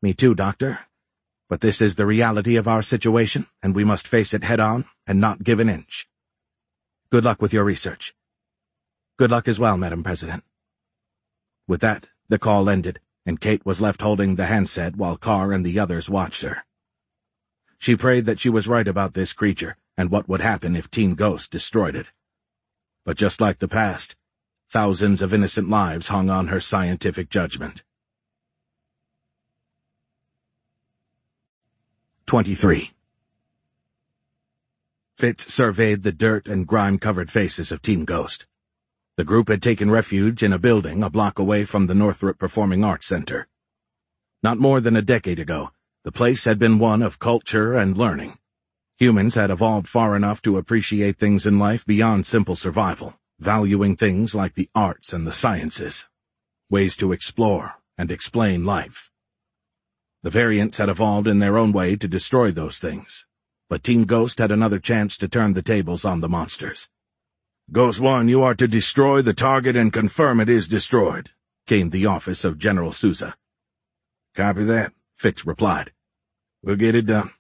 Me too, Doctor. But this is the reality of our situation, and we must face it head-on and not give an inch. Good luck with your research. Good luck as well, Madam President. With that, the call ended, and Kate was left holding the handset while Carr and the others watched her. She prayed that she was right about this creature and what would happen if Team Ghost destroyed it. But just like the past, thousands of innocent lives hung on her scientific judgment. 23. Fitz surveyed the dirt and grime-covered faces of Team Ghost. The group had taken refuge in a building a block away from the Northrop Performing Arts Center. Not more than a decade ago, the place had been one of culture and learning. Humans had evolved far enough to appreciate things in life beyond simple survival, valuing things like the arts and the sciences, ways to explore and explain life. The variants had evolved in their own way to destroy those things, but Team Ghost had another chance to turn the tables on the monsters. "Ghost 1, you are to destroy the target and confirm it is destroyed," came the office of General Sousa. "Copy that," Fitz replied. "We'll get it done."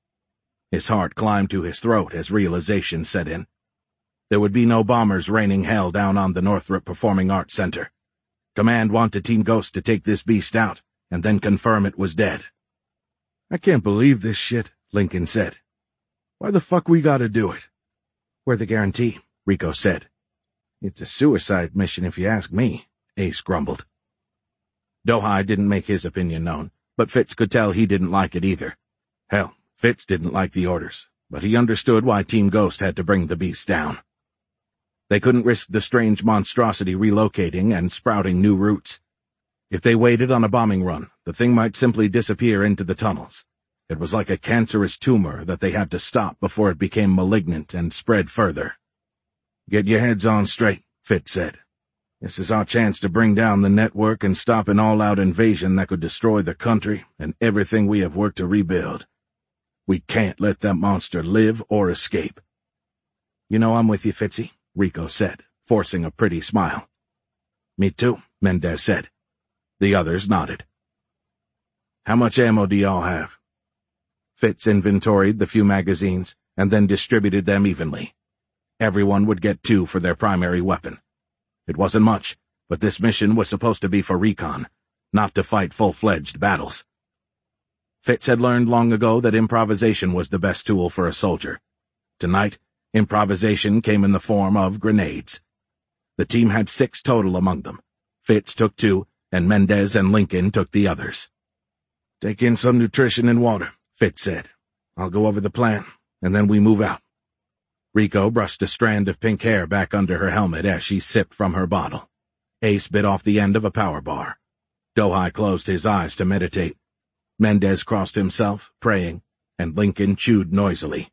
His heart climbed to his throat as realization set in. There would be no bombers raining hell down on the Northrop Performing Arts Center. Command wanted Team Ghost to take this beast out, and then confirm it was dead. "I can't believe this shit," Lincoln said. "Why the fuck we gotta do it?" "We're the guarantee," Rico said. "It's a suicide mission if you ask me," Ace grumbled. Dohai didn't make his opinion known, but Fitz could tell he didn't like it either. Hell, Fitz didn't like the orders, but he understood why Team Ghost had to bring the beast down. They couldn't risk the strange monstrosity relocating and sprouting new roots. If they waited on a bombing run, the thing might simply disappear into the tunnels. It was like a cancerous tumor that they had to stop before it became malignant and spread further. "Get your heads on straight," Fitz said. "This is our chance to bring down the network and stop an all-out invasion that could destroy the country and everything we have worked to rebuild. We can't let that monster live or escape." "You know I'm with you, Fitzy," Rico said, forcing a pretty smile. "Me too," Mendez said. The others nodded. "How much ammo do y'all have?" Fitz inventoried the few magazines and then distributed them evenly. Everyone would get 2 for their primary weapon. It wasn't much, but this mission was supposed to be for recon, not to fight full-fledged battles. Fitz had learned long ago that improvisation was the best tool for a soldier. Tonight, improvisation came in the form of grenades. The team had 6 total among them. Fitz took 2, and Mendez and Lincoln took the others. "Take in some nutrition and water," Fitz said. "I'll go over the plan, and then we move out." Rico brushed a strand of pink hair back under her helmet as she sipped from her bottle. Ace bit off the end of a power bar. Dohai closed his eyes to meditate. Mendez crossed himself, praying, and Lincoln chewed noisily.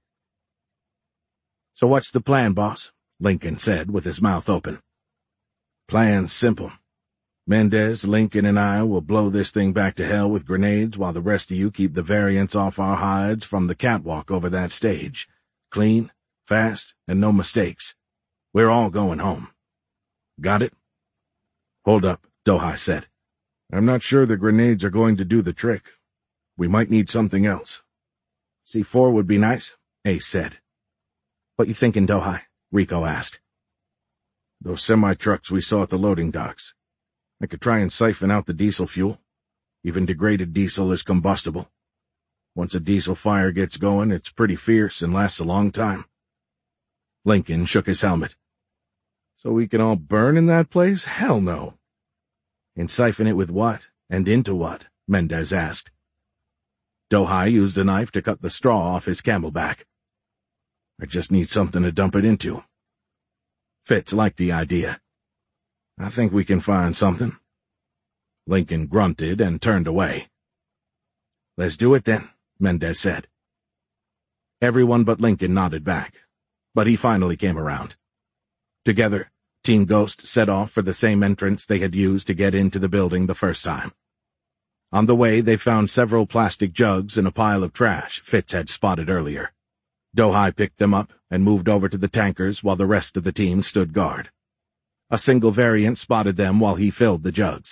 "So what's the plan, boss?" Lincoln said with his mouth open. "Plan's simple. Mendez, Lincoln, and I will blow this thing back to hell with grenades while the rest of you keep the variants off our hides from the catwalk over that stage. Clean, fast, and no mistakes. We're all going home. Got it?" "Hold up," Dohai said. "I'm not sure the grenades are going to do the trick. We might need something else." "C4 would be nice," Ace said. "What you thinking, Dohai?" Rico asked. "Those semi-trucks we saw at the loading docks. I could try and siphon out the diesel fuel. Even degraded diesel is combustible. Once a diesel fire gets going, it's pretty fierce and lasts a long time." Lincoln shook his helmet. "So we can all burn in that place? Hell no." "And siphon it with what? And into what?" Mendez asked. Dohai used a knife to cut the straw off his camelback. "I just need something to dump it into." Fitz liked the idea. "I think we can find something." Lincoln grunted and turned away. "Let's do it then," Mendez said. Everyone but Lincoln nodded back, but he finally came around. Together, Team Ghost set off for the same entrance they had used to get into the building the first time. On the way, they found several plastic jugs and a pile of trash Fitz had spotted earlier. Dohai picked them up and moved over to the tankers while the rest of the team stood guard. A single variant spotted them while he filled the jugs.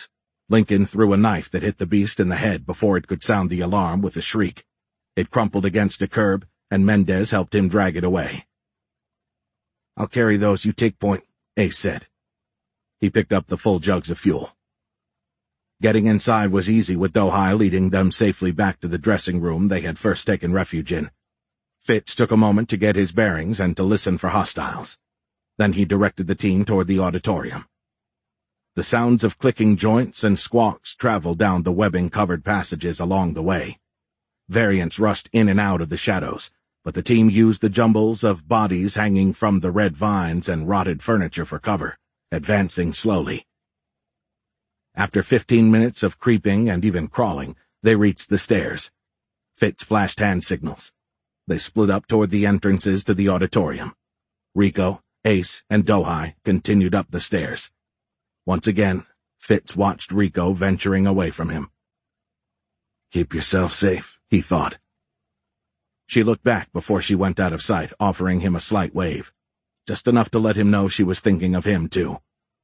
Lincoln threw a knife that hit the beast in the head before it could sound the alarm with a shriek. It crumpled against a curb, and Mendez helped him drag it away. "I'll carry those, you take point," Ace said. He picked up the full jugs of fuel. Getting inside was easy, with Dohai leading them safely back to the dressing room they had first taken refuge in. Fitz took a moment to get his bearings and to listen for hostiles. Then he directed the team toward the auditorium. The sounds of clicking joints and squawks traveled down the webbing-covered passages along the way. Variants rushed in and out of the shadows, but the team used the jumbles of bodies hanging from the red vines and rotted furniture for cover, advancing slowly. After 15 minutes of creeping and even crawling, they reached the stairs. Fitz flashed hand signals. They split up toward the entrances to the auditorium. Rico, Ace, and Dohai continued up the stairs. Once again, Fitz watched Rico venturing away from him. "Keep yourself safe," he thought. She looked back before she went out of sight, offering him a slight wave, just enough to let him know she was thinking of him, too.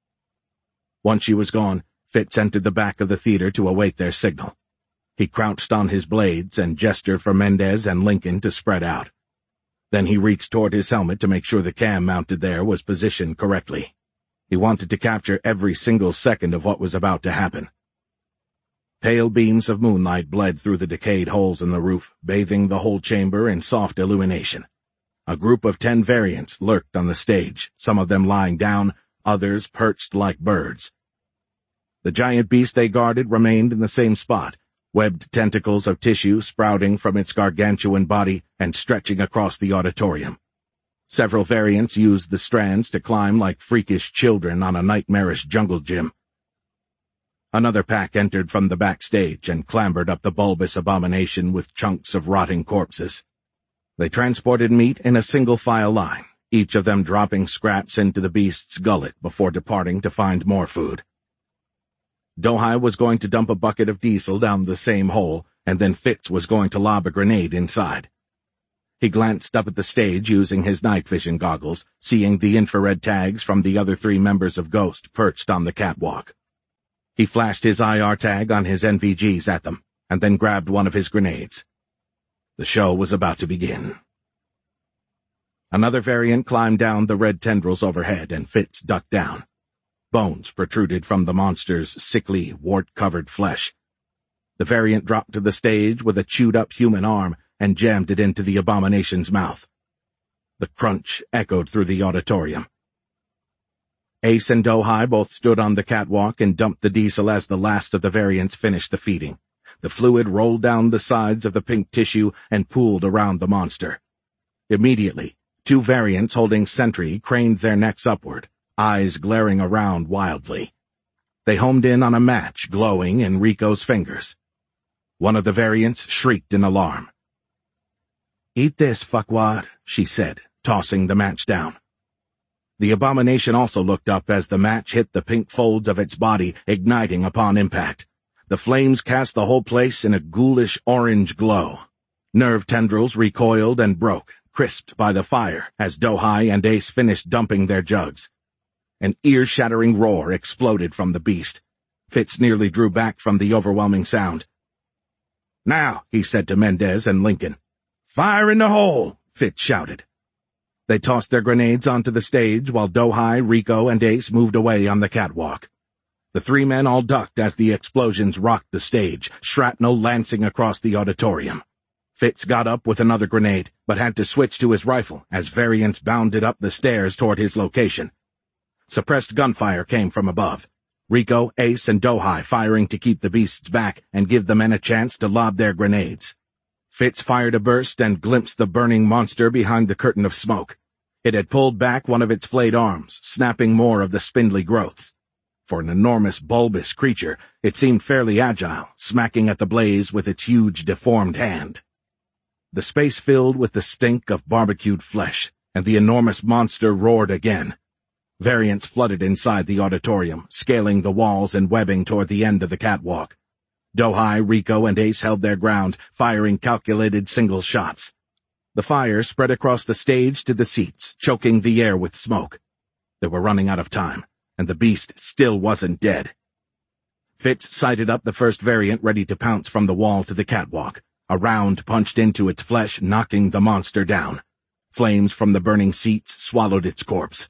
Once she was gone, Fitz entered the back of the theater to await their signal. He crouched on his blades and gestured for Mendez and Lincoln to spread out. Then he reached toward his helmet to make sure the cam mounted there was positioned correctly. He wanted to capture every single second of what was about to happen. Pale beams of moonlight bled through the decayed holes in the roof, bathing the whole chamber in soft illumination. A group of 10 variants lurked on the stage, some of them lying down, others perched like birds. The giant beast they guarded remained in the same spot, webbed tentacles of tissue sprouting from its gargantuan body and stretching across the auditorium. Several variants used the strands to climb like freakish children on a nightmarish jungle gym. Another pack entered from the backstage and clambered up the bulbous abomination with chunks of rotting corpses. They transported meat in a single-file line, each of them dropping scraps into the beast's gullet before departing to find more food. Dohai was going to dump a bucket of diesel down the same hole, and then Fitz was going to lob a grenade inside. He glanced up at the stage using his night vision goggles, seeing the infrared tags from the other 3 members of Ghost perched on the catwalk. He flashed his IR tag on his NVGs at them, and then grabbed one of his grenades. The show was about to begin. Another variant climbed down the red tendrils overhead, and Fitz ducked down. Bones protruded from the monster's sickly, wart-covered flesh. The variant dropped to the stage with a chewed-up human arm and jammed it into the abomination's mouth. The crunch echoed through the auditorium. Ace and Dohai both stood on the catwalk and dumped the diesel as the last of the variants finished the feeding. The fluid rolled down the sides of the pink tissue and pooled around the monster. Immediately, 2 variants holding sentry craned their necks upward, eyes glaring around wildly. They homed in on a match glowing in Rico's fingers. One of the variants shrieked in alarm. "Eat this, fuckwad," she said, tossing the match down. The abomination also looked up as the match hit the pink folds of its body, igniting upon impact. The flames cast the whole place in a ghoulish orange glow. Nerve tendrils recoiled and broke, crisped by the fire, as Dohai and Ace finished dumping their jugs. An ear-shattering roar exploded from the beast. Fitz nearly drew back from the overwhelming sound. "Now," he said to Mendez and Lincoln. "Fire in the hole!" Fitz shouted. They tossed their grenades onto the stage while Dohai, Rico, and Ace moved away on the catwalk. The 3 men all ducked as the explosions rocked the stage, shrapnel lancing across the auditorium. Fitz got up with another grenade, but had to switch to his rifle as variants bounded up the stairs toward his location. Suppressed gunfire came from above. Rico, Ace, and Dohai firing to keep the beasts back and give the men a chance to lob their grenades. Fitz fired a burst and glimpsed the burning monster behind the curtain of smoke. It had pulled back one of its flayed arms, snapping more of the spindly growths. For an enormous, bulbous creature, it seemed fairly agile, smacking at the blaze with its huge, deformed hand. The space filled with the stink of barbecued flesh, and the enormous monster roared again. Variants flooded inside the auditorium, scaling the walls and webbing toward the end of the catwalk. Dohai, Rico, and Ace held their ground, firing calculated single shots. The fire spread across the stage to the seats, choking the air with smoke. They were running out of time, and the beast still wasn't dead. Fitz sighted up the first variant ready to pounce from the wall to the catwalk. A round punched into its flesh, knocking the monster down. Flames from the burning seats swallowed its corpse.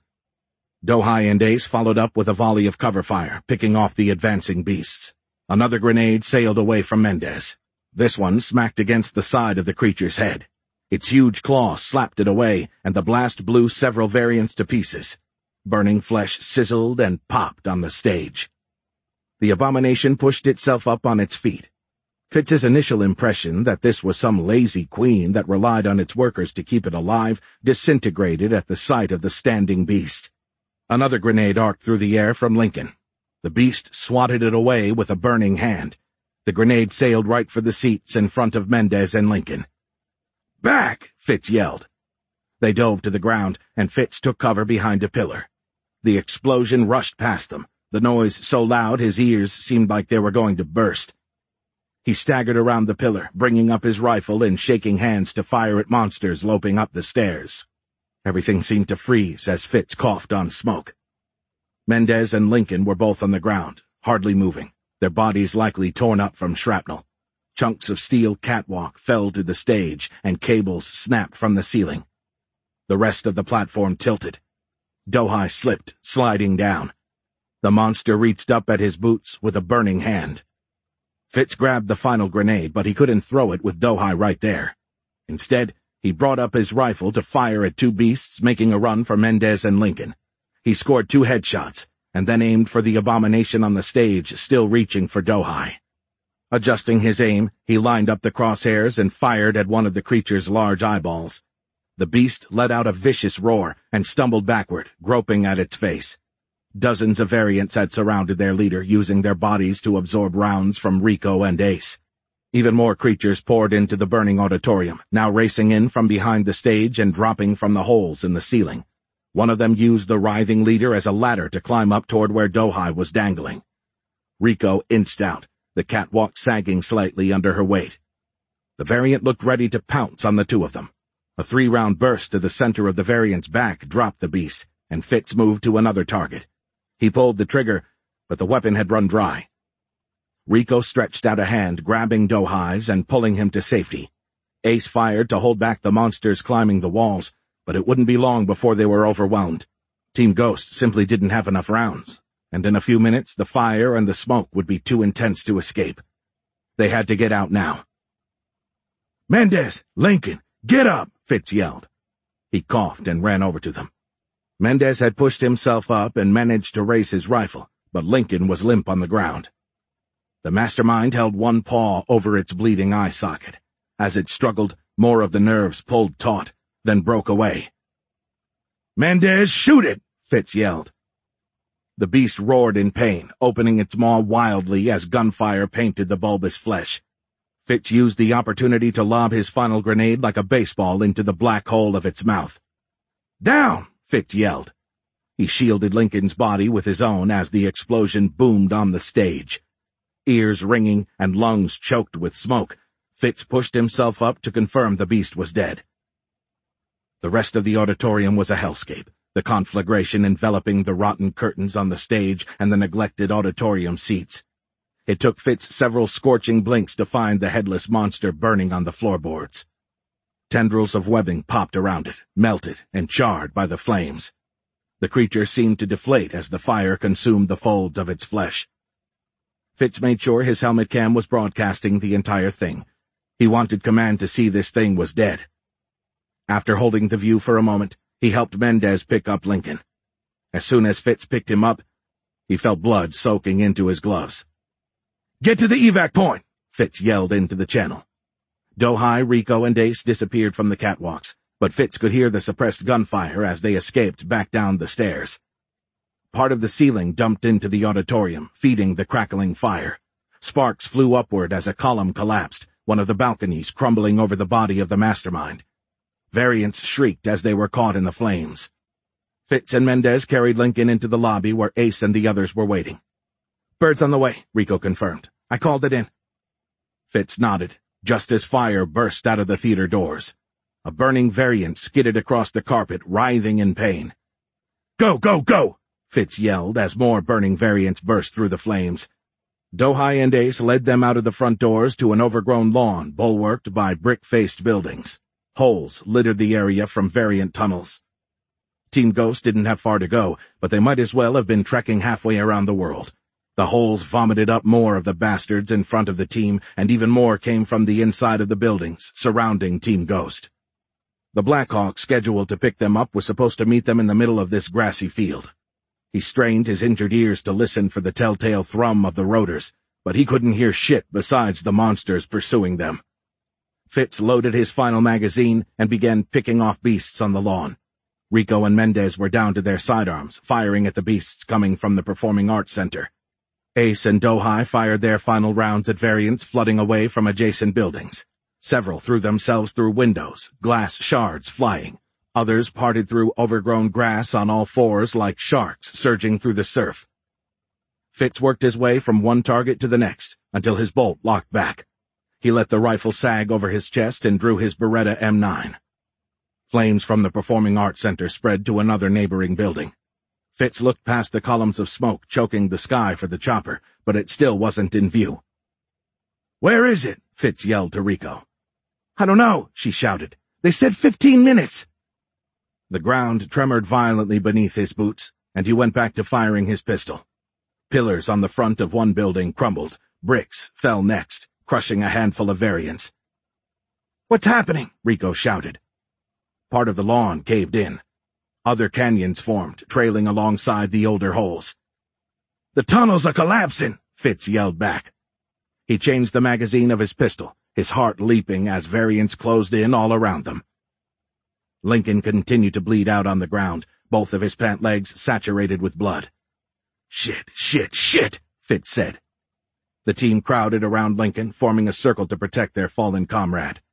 Dohai and Ace followed up with a volley of cover fire, picking off the advancing beasts. Another grenade sailed away from Mendez. This one smacked against the side of the creature's head. Its huge claw slapped it away, and the blast blew several variants to pieces. Burning flesh sizzled and popped on the stage. The abomination pushed itself up on its feet. Fitz's initial impression that this was some lazy queen that relied on its workers to keep it alive disintegrated at the sight of the standing beast. Another grenade arced through the air from Lincoln. The beast swatted it away with a burning hand. The grenade sailed right for the seats in front of Mendez and Lincoln. "Back!" Fitz yelled. They dove to the ground, and Fitz took cover behind a pillar. The explosion rushed past them, the noise so loud his ears seemed like they were going to burst. He staggered around the pillar, bringing up his rifle and shaking hands to fire at monsters loping up the stairs. Everything seemed to freeze as Fitz coughed on smoke. Mendez and Lincoln were both on the ground, hardly moving, their bodies likely torn up from shrapnel. Chunks of steel catwalk fell to the stage, and cables snapped from the ceiling. The rest of the platform tilted. Dohai slipped, sliding down. The monster reached up at his boots with a burning hand. Fitz grabbed the final grenade, but he couldn't throw it with Dohai right there. Instead, he brought up his rifle to fire at two beasts making a run for Mendez and Lincoln. He scored 2 headshots, and then aimed for the abomination on the stage, still reaching for Dohai. Adjusting his aim, he lined up the crosshairs and fired at one of the creature's large eyeballs. The beast let out a vicious roar and stumbled backward, groping at its face. Dozens of variants had surrounded their leader, using their bodies to absorb rounds from Rico and Ace. Even more creatures poured into the burning auditorium, now racing in from behind the stage and dropping from the holes in the ceiling. One of them used the writhing leader as a ladder to climb up toward where Dohai was dangling. Rico inched out, the catwalk sagging slightly under her weight. The variant looked ready to pounce on the two of them. A 3-round burst to the center of the variant's back dropped the beast, and Fitz moved to another target. He pulled the trigger, but the weapon had run dry. Rico stretched out a hand, grabbing Dohai's and pulling him to safety. Ace fired to hold back the monsters climbing the walls, but it wouldn't be long before they were overwhelmed. Team Ghost simply didn't have enough rounds, and in a few minutes the fire and the smoke would be too intense to escape. They had to get out now. "Mendez! Lincoln! Get up!" Fitz yelled. He coughed and ran over to them. Mendez had pushed himself up and managed to raise his rifle, but Lincoln was limp on the ground. The mastermind held one paw over its bleeding eye socket. As it struggled, more of the nerves pulled taut, then broke away. "Mendez, shoot it!" Fitz yelled. The beast roared in pain, opening its maw wildly as gunfire painted the bulbous flesh. Fitz used the opportunity to lob his final grenade like a baseball into the black hole of its mouth. "Down!" Fitz yelled. He shielded Lincoln's body with his own as the explosion boomed on the stage. Ears ringing and lungs choked with smoke, Fitz pushed himself up to confirm the beast was dead. The rest of the auditorium was a hellscape, the conflagration enveloping the rotten curtains on the stage and the neglected auditorium seats. It took Fitz several scorching blinks to find the headless monster burning on the floorboards. Tendrils of webbing popped around it, melted and charred by the flames. The creature seemed to deflate as the fire consumed the folds of its flesh. Fitz made sure his helmet cam was broadcasting the entire thing. He wanted command to see this thing was dead. After holding the view for a moment, he helped Mendez pick up Lincoln. As soon as Fitz picked him up, he felt blood soaking into his gloves. "Get to the evac point!" Fitz yelled into the channel. Dohai, Rico, and Ace disappeared from the catwalks, but Fitz could hear the suppressed gunfire as they escaped back down the stairs. Part of the ceiling dumped into the auditorium, feeding the crackling fire. Sparks flew upward as a column collapsed, one of the balconies crumbling over the body of the mastermind. Variants shrieked as they were caught in the flames. Fitz and Mendez carried Lincoln into the lobby where Ace and the others were waiting. "Bird's on the way," Rico confirmed. "I called it in." Fitz nodded, just as fire burst out of the theater doors. A burning variant skidded across the carpet, writhing in pain. "Go, go, go!" Fitz yelled as more burning variants burst through the flames. Dohai and Ace led them out of the front doors to an overgrown lawn bulwarked by brick-faced buildings. Holes littered the area from variant tunnels. Team Ghost didn't have far to go, but they might as well have been trekking halfway around the world. The holes vomited up more of the bastards in front of the team, and even more came from the inside of the buildings surrounding Team Ghost. The Blackhawk scheduled to pick them up was supposed to meet them in the middle of this grassy field. He strained his injured ears to listen for the telltale thrum of the rotors, but he couldn't hear shit besides the monsters pursuing them. Fitz loaded his final magazine and began picking off beasts on the lawn. Rico and Mendez were down to their sidearms, firing at the beasts coming from the Performing Arts Center. Ace and Dohai fired their final rounds at variants flooding away from adjacent buildings. Several threw themselves through windows, glass shards flying. Others parted through overgrown grass on all fours like sharks surging through the surf. Fitz worked his way from one target to the next until his bolt locked back. He let the rifle sag over his chest and drew his Beretta M9. Flames from the Performing Arts Center spread to another neighboring building. Fitz looked past the columns of smoke choking the sky for the chopper, but it still wasn't in view. "Where is it?" Fitz yelled to Rico. "I don't know," she shouted. "They said 15 minutes." The ground tremored violently beneath his boots, and he went back to firing his pistol. Pillars on the front of one building crumbled. Bricks fell next, crushing a handful of variants. "What's happening?" Rico shouted. Part of the lawn caved in. Other canyons formed, trailing alongside the older holes. "The tunnels are collapsing," Fitz yelled back. He changed the magazine of his pistol, his heart leaping as variants closed in all around them. Lincoln continued to bleed out on the ground, both of his pant legs saturated with blood. "Shit, shit, shit," Fitz said. The team crowded around Lincoln, forming a circle to protect their fallen comrade.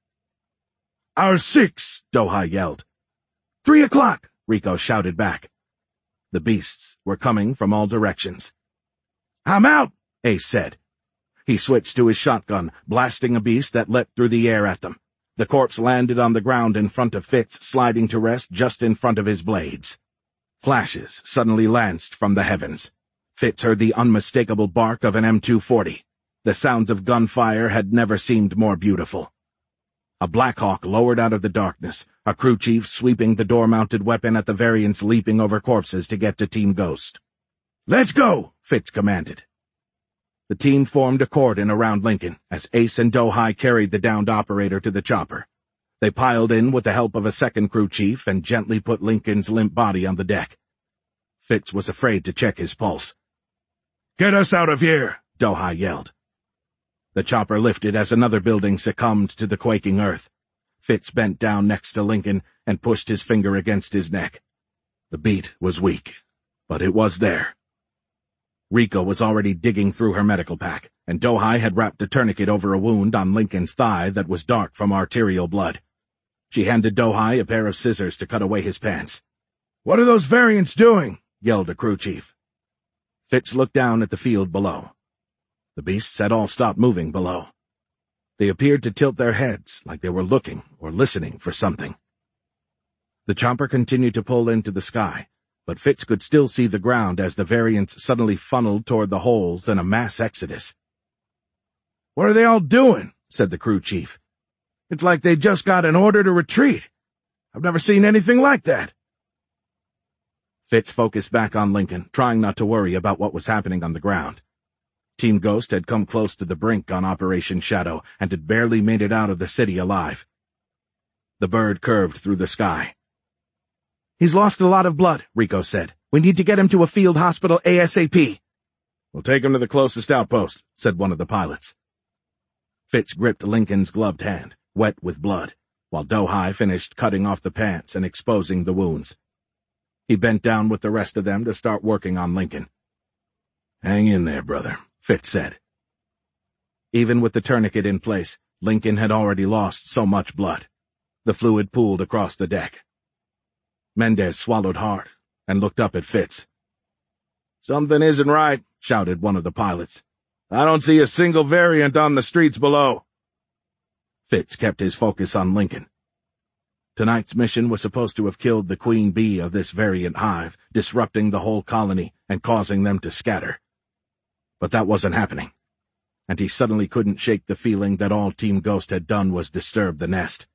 "Our 6, Dohai yelled. 3 o'clock, Rico shouted back. The beasts were coming from all directions. "I'm out," Ace said. He switched to his shotgun, blasting a beast that leapt through the air at them. The corpse landed on the ground in front of Fitz, sliding to rest just in front of his blades. Flashes suddenly lanced from the heavens. Fitz heard the unmistakable bark of an M240. The sounds of gunfire had never seemed more beautiful. A Blackhawk lowered out of the darkness, a crew chief sweeping the door-mounted weapon at the variants leaping over corpses to get to Team Ghost. "Let's go," Fitz commanded. The team formed a cordon around Lincoln as Ace and Dohai carried the downed operator to the chopper. They piled in with the help of a second crew chief and gently put Lincoln's limp body on the deck. Fitz was afraid to check his pulse. "Get us out of here," Dohai yelled. The chopper lifted as another building succumbed to the quaking earth. Fitz bent down next to Lincoln and pushed his finger against his neck. The beat was weak, but it was there. Rico was already digging through her medical pack, and Dohai had wrapped a tourniquet over a wound on Lincoln's thigh that was dark from arterial blood. She handed Dohai a pair of scissors to cut away his pants. "What are those variants doing?" yelled a crew chief. Fitz looked down at the field below. The beasts had all stopped moving below. They appeared to tilt their heads like they were looking or listening for something. The chopper continued to pull into the sky, but Fitz could still see the ground as the variants suddenly funneled toward the holes in a mass exodus. "What are they all doing?" said the crew chief. "It's like they just got an order to retreat. I've never seen anything like that." Fitz focused back on Lincoln, trying not to worry about what was happening on the ground. Team Ghost had come close to the brink on Operation Shadow and had barely made it out of the city alive. The bird curved through the sky. "He's lost a lot of blood," Rico said. "We need to get him to a field hospital ASAP." "We'll take him to the closest outpost," said one of the pilots. Fitz gripped Lincoln's gloved hand, wet with blood, while Dohai finished cutting off the pants and exposing the wounds. He bent down with the rest of them to start working on Lincoln. "Hang in there, brother," Fitz said. Even with the tourniquet in place, Lincoln had already lost so much blood. The fluid pooled across the deck. Mendez swallowed hard and looked up at Fitz. "Something isn't right," shouted one of the pilots. "I don't see a single variant on the streets below." Fitz kept his focus on Lincoln. Tonight's mission was supposed to have killed the queen bee of this variant hive, disrupting the whole colony and causing them to scatter. But that wasn't happening. and he suddenly couldn't shake the feeling that all Team Ghost had done was disturb the nest.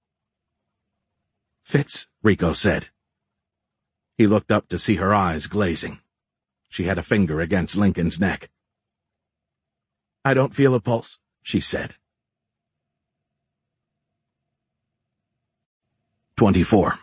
"Fitz," Rico said. He looked up to see her eyes glazing. She had a finger against Lincoln's neck. "I don't feel a pulse," she said. 24.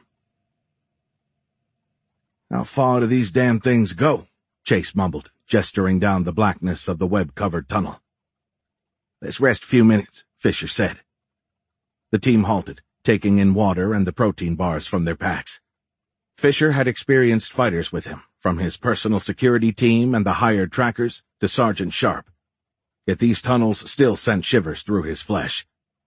"How far do these damn things go?" Chase mumbled, gesturing down the blackness of the web-covered tunnel. "Let's rest a few minutes," Fisher said. The team halted, taking in water and the protein bars from their packs. Fisher had experienced fighters with him, from his personal security team and the hired trackers to Sergeant Sharp. Yet these tunnels still sent shivers through his flesh.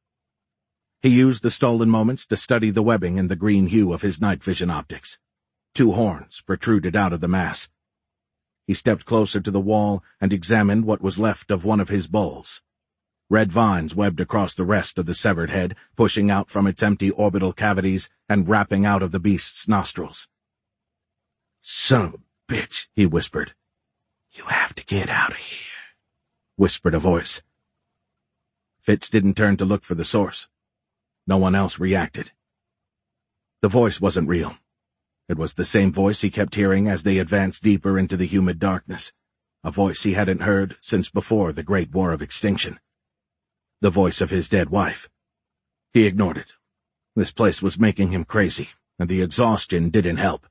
He used the stolen moments to study the webbing in the green hue of his night vision optics. 2 horns protruded out of the mass. He stepped closer to the wall and examined what was left of one of his bowls. Red vines webbed across the rest of the severed head, pushing out from its empty orbital cavities and wrapping out of the beast's nostrils. "Son of a bitch," he whispered. "You have to get out of here," whispered a voice. Fitz didn't turn to look for the source. No one else reacted. The voice wasn't real. It was the same voice he kept hearing as they advanced deeper into the humid darkness, a voice he hadn't heard since before the Great War of Extinction. The voice of his dead wife. He ignored it. This place was making him crazy, and the exhaustion didn't help.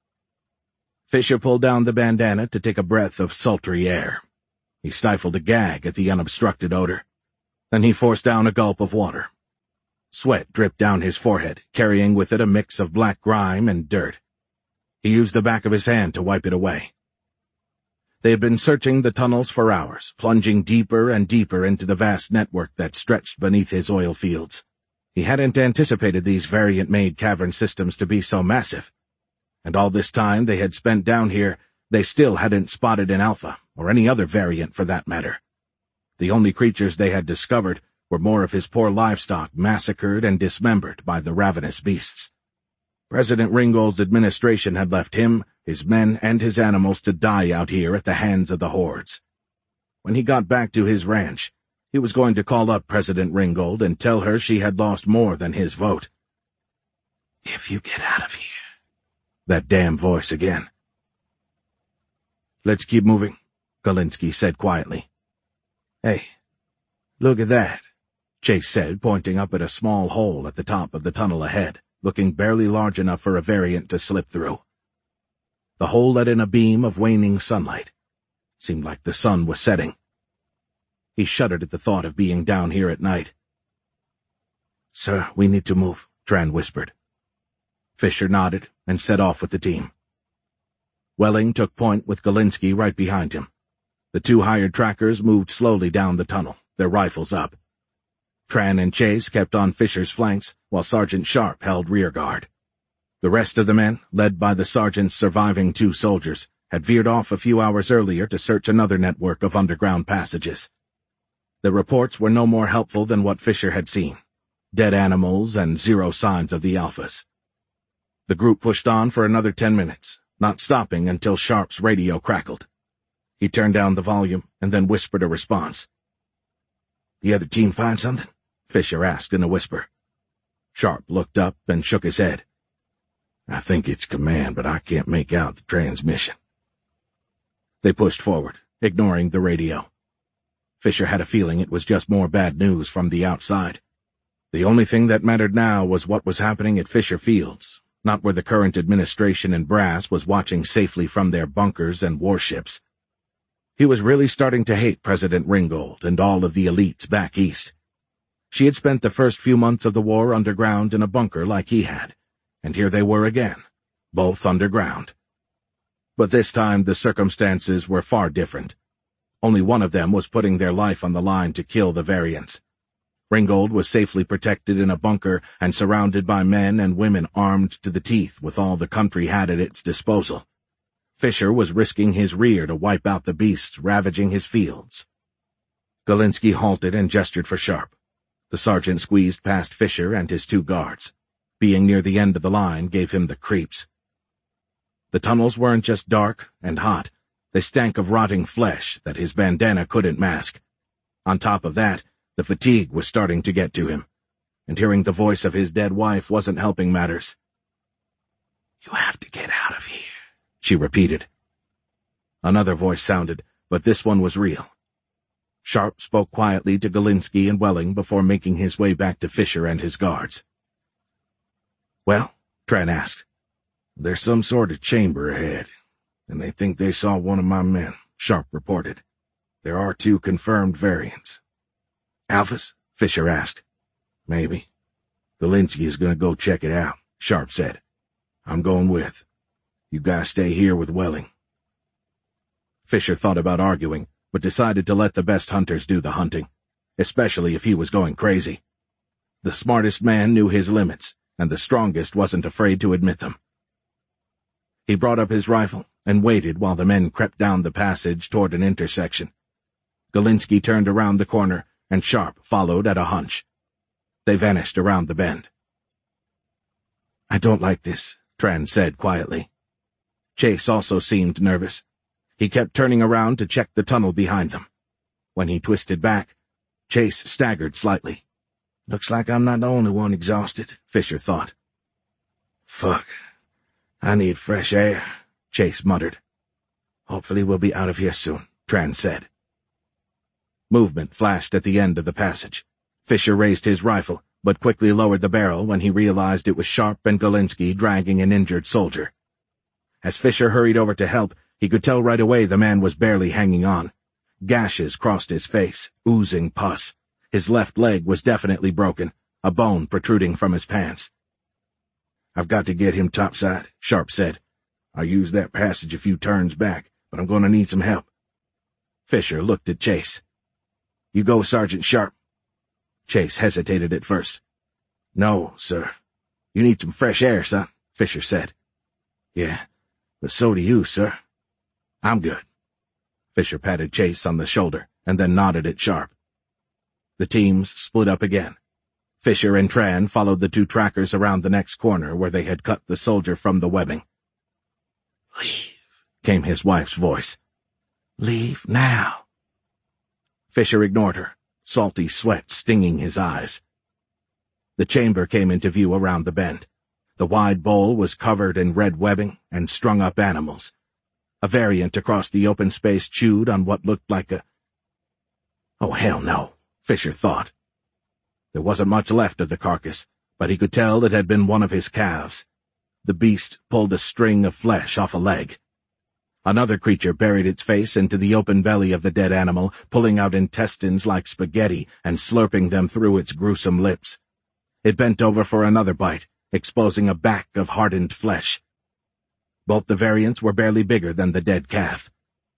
Fisher pulled down the bandana to take a breath of sultry air. He stifled a gag at the unobstructed odor. Then he forced down a gulp of water. Sweat dripped down his forehead, carrying with it a mix of black grime and dirt. He used the back of his hand to wipe it away. They had been searching the tunnels for hours, plunging deeper and deeper into the vast network that stretched beneath his oil fields. He hadn't anticipated these variant-made cavern systems to be so massive. And all this time they had spent down here, they still hadn't spotted an alpha, or any other variant for that matter. The only creatures they had discovered were more of his poor livestock massacred and dismembered by the ravenous beasts. President Ringgold's administration had left him, his men, and his animals to die out here at the hands of the hordes. When he got back to his ranch, he was going to call up President Ringgold and tell her she had lost more than his vote. "If you get out of here," that damn voice again. "Let's keep moving," Galinsky said quietly. "Hey, look at that," Chase said, pointing up at a small hole at the top of the tunnel ahead, looking barely large enough for a variant to slip through. The hole let in a beam of waning sunlight. Seemed like the sun was setting. He shuddered at the thought of being down here at night. "Sir, we need to move," Tran whispered. Fisher nodded and set off with the team. Welling took point with Galinsky right behind him. The 2 hired trackers moved slowly down the tunnel, their rifles up. Tran and Chase kept on Fisher's flanks, while Sergeant Sharp held rear guard. The rest of the men, led by the sergeant's surviving 2 soldiers, had veered off a few hours earlier to search another network of underground passages. The reports were no more helpful than what Fisher had seen. Dead animals and 0 signs of the alphas. The group pushed on for another 10 minutes, not stopping until Sharp's radio crackled. He turned down the volume and then whispered a response. "The other team find something?" Fisher asked in a whisper. Sharp looked up and shook his head. "I think it's command, but I can't make out the transmission." They pushed forward, ignoring the radio. Fisher had a feeling it was just more bad news from the outside. The only thing that mattered now was what was happening at Fisher Fields, not where the current administration and brass was watching safely from their bunkers and warships. He was really starting to hate President Ringgold and all of the elites back east. She had spent the first few months of the war underground in a bunker like he had, and here they were again, both underground. But this time the circumstances were far different. Only one of them was putting their life on the line to kill the variants. Ringgold was safely protected in a bunker and surrounded by men and women armed to the teeth with all the country had at its disposal. Fisher was risking his rear to wipe out the beasts ravaging his fields. Galinsky halted and gestured for Sharp. The sergeant squeezed past Fisher and his 2 guards. Being near the end of the line gave him the creeps. The tunnels weren't just dark and hot. They stank of rotting flesh that his bandana couldn't mask. On top of that, the fatigue was starting to get to him, and hearing the voice of his dead wife wasn't helping matters. "You have to get out of here," she repeated. Another voice sounded, but this one was real. Sharp spoke quietly to Galinsky and Welling before making his way back to Fisher and his guards. "Well?" Tran asked. "There's some sort of chamber ahead, and they think they saw one of my men," Sharp reported. "There are 2 confirmed variants." "Alphas?" Fisher asked. "Maybe. Galinsky is going to go check it out," Sharp said. "I'm going with. You guys stay here with Welling." Fisher thought about arguing, but decided to let the best hunters do the hunting, especially if he was going crazy. The smartest man knew his limits, and the strongest wasn't afraid to admit them. He brought up his rifle and waited while the men crept down the passage toward an intersection. Galinsky turned around the corner, and Sharp followed at a hunch. They vanished around the bend. "I don't like this," Tran said quietly. Chase also seemed nervous. He kept turning around to check the tunnel behind them. When he twisted back, Chase staggered slightly. "Looks like I'm not the only one exhausted," Fisher thought. "Fuck. I need fresh air," Chase muttered. "Hopefully we'll be out of here soon," Tran said. Movement flashed at the end of the passage. Fisher raised his rifle, but quickly lowered the barrel when he realized it was Sharp and Galinsky dragging an injured soldier. As Fisher hurried over to help, he could tell right away the man was barely hanging on. Gashes crossed his face, oozing pus. His left leg was definitely broken, a bone protruding from his pants. "I've got to get him topside," Sharp said. "I used that passage a few turns back, but I'm going to need some help." Fisher looked at Chase. "You go, Sergeant Sharp." Chase hesitated at first. "No, sir. You need some fresh air, son," Fisher said. "Yeah, but so do you, sir." "I'm good." Fisher patted Chase on the shoulder and then nodded at Sharp. The teams split up again. Fisher and Tran followed the 2 trackers around the next corner where they had cut the soldier from the webbing. "Leave," came his wife's voice. "Leave now." Fisher ignored her, salty sweat stinging his eyes. The chamber came into view around the bend. The wide bowl was covered in red webbing and strung-up animals. A variant across the open space chewed on what looked like a— "Oh, hell no," Fisher thought. There wasn't much left of the carcass, but he could tell it had been one of his calves. The beast pulled a string of flesh off a leg. Another creature buried its face into the open belly of the dead animal, pulling out intestines like spaghetti and slurping them through its gruesome lips. It bent over for another bite, exposing a back of hardened flesh. Both the variants were barely bigger than the dead calf.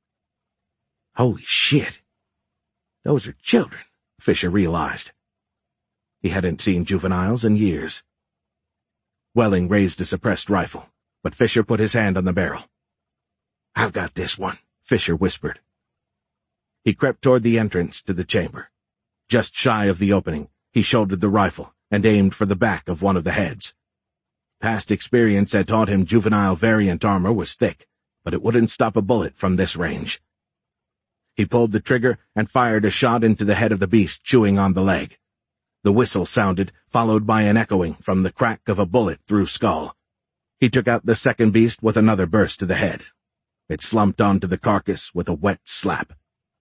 "Holy shit. Those are children," Fisher realized. He hadn't seen juveniles in years. Welling raised a suppressed rifle, but Fisher put his hand on the barrel. "I've got this one," Fisher whispered. He crept toward the entrance to the chamber. Just shy of the opening, he shouldered the rifle and aimed for the back of one of the heads. Past experience had taught him juvenile variant armor was thick, but it wouldn't stop a bullet from this range. He pulled the trigger and fired a shot into the head of the beast chewing on the leg. The whistle sounded, followed by an echoing from the crack of a bullet through skull. He took out the second beast with another burst to the head. It slumped onto the carcass with a wet slap.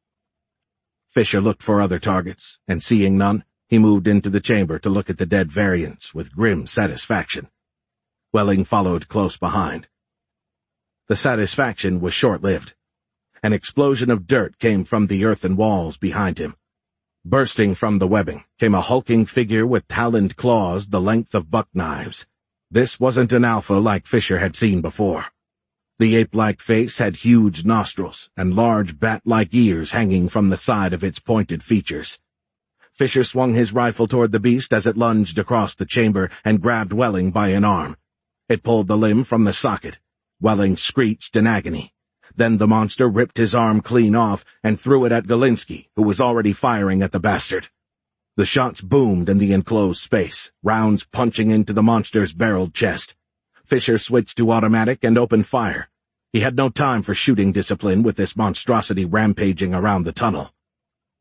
Fisher looked for other targets, and seeing none, he moved into the chamber to look at the dead variants with grim satisfaction. Welling followed close behind. The satisfaction was short-lived. An explosion of dirt came from the earthen walls behind him. Bursting from the webbing came a hulking figure with taloned claws the length of buck knives. This wasn't an alpha like Fisher had seen before. The ape-like face had huge nostrils and large bat-like ears hanging from the side of its pointed features. Fisher swung his rifle toward the beast as it lunged across the chamber and grabbed Welling by an arm. It pulled the limb from the socket. Welling screeched in agony. Then the monster ripped his arm clean off and threw it at Galinsky, who was already firing at the bastard. The shots boomed in the enclosed space, rounds punching into the monster's barreled chest. Fisher switched to automatic and opened fire. He had no time for shooting discipline with this monstrosity rampaging around the tunnel.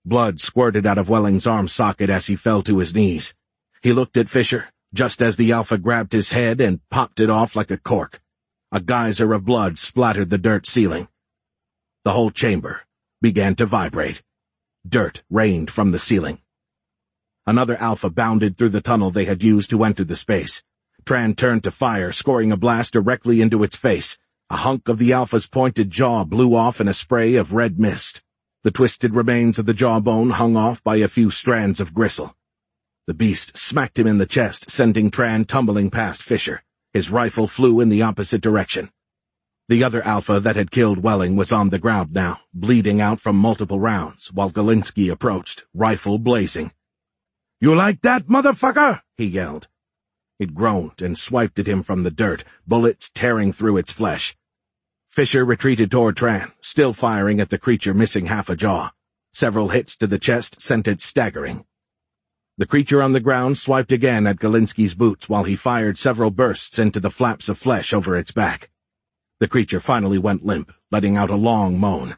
Blood squirted out of Welling's arm socket as he fell to his knees. He looked at Fisher, just as the Alpha grabbed his head and popped it off like a cork. A geyser of blood splattered the dirt ceiling. The whole chamber began to vibrate. Dirt rained from the ceiling. Another Alpha bounded through the tunnel they had used to enter the space. Tran turned to fire, scoring a blast directly into its face. A hunk of the Alpha's pointed jaw blew off in a spray of red mist. The twisted remains of the jawbone hung off by a few strands of gristle. The beast smacked him in the chest, sending Tran tumbling past Fisher. His rifle flew in the opposite direction. The other Alpha that had killed Welling was on the ground now, bleeding out from multiple rounds, while Galinsky approached, rifle blazing. "You like that, motherfucker?" he yelled. It groaned and swiped at him from the dirt, bullets tearing through its flesh. Fisher retreated toward Tran, still firing at the creature missing half a jaw. Several hits to the chest sent it staggering. The creature on the ground swiped again at Galinsky's boots while he fired several bursts into the flaps of flesh over its back. The creature finally went limp, letting out a long moan.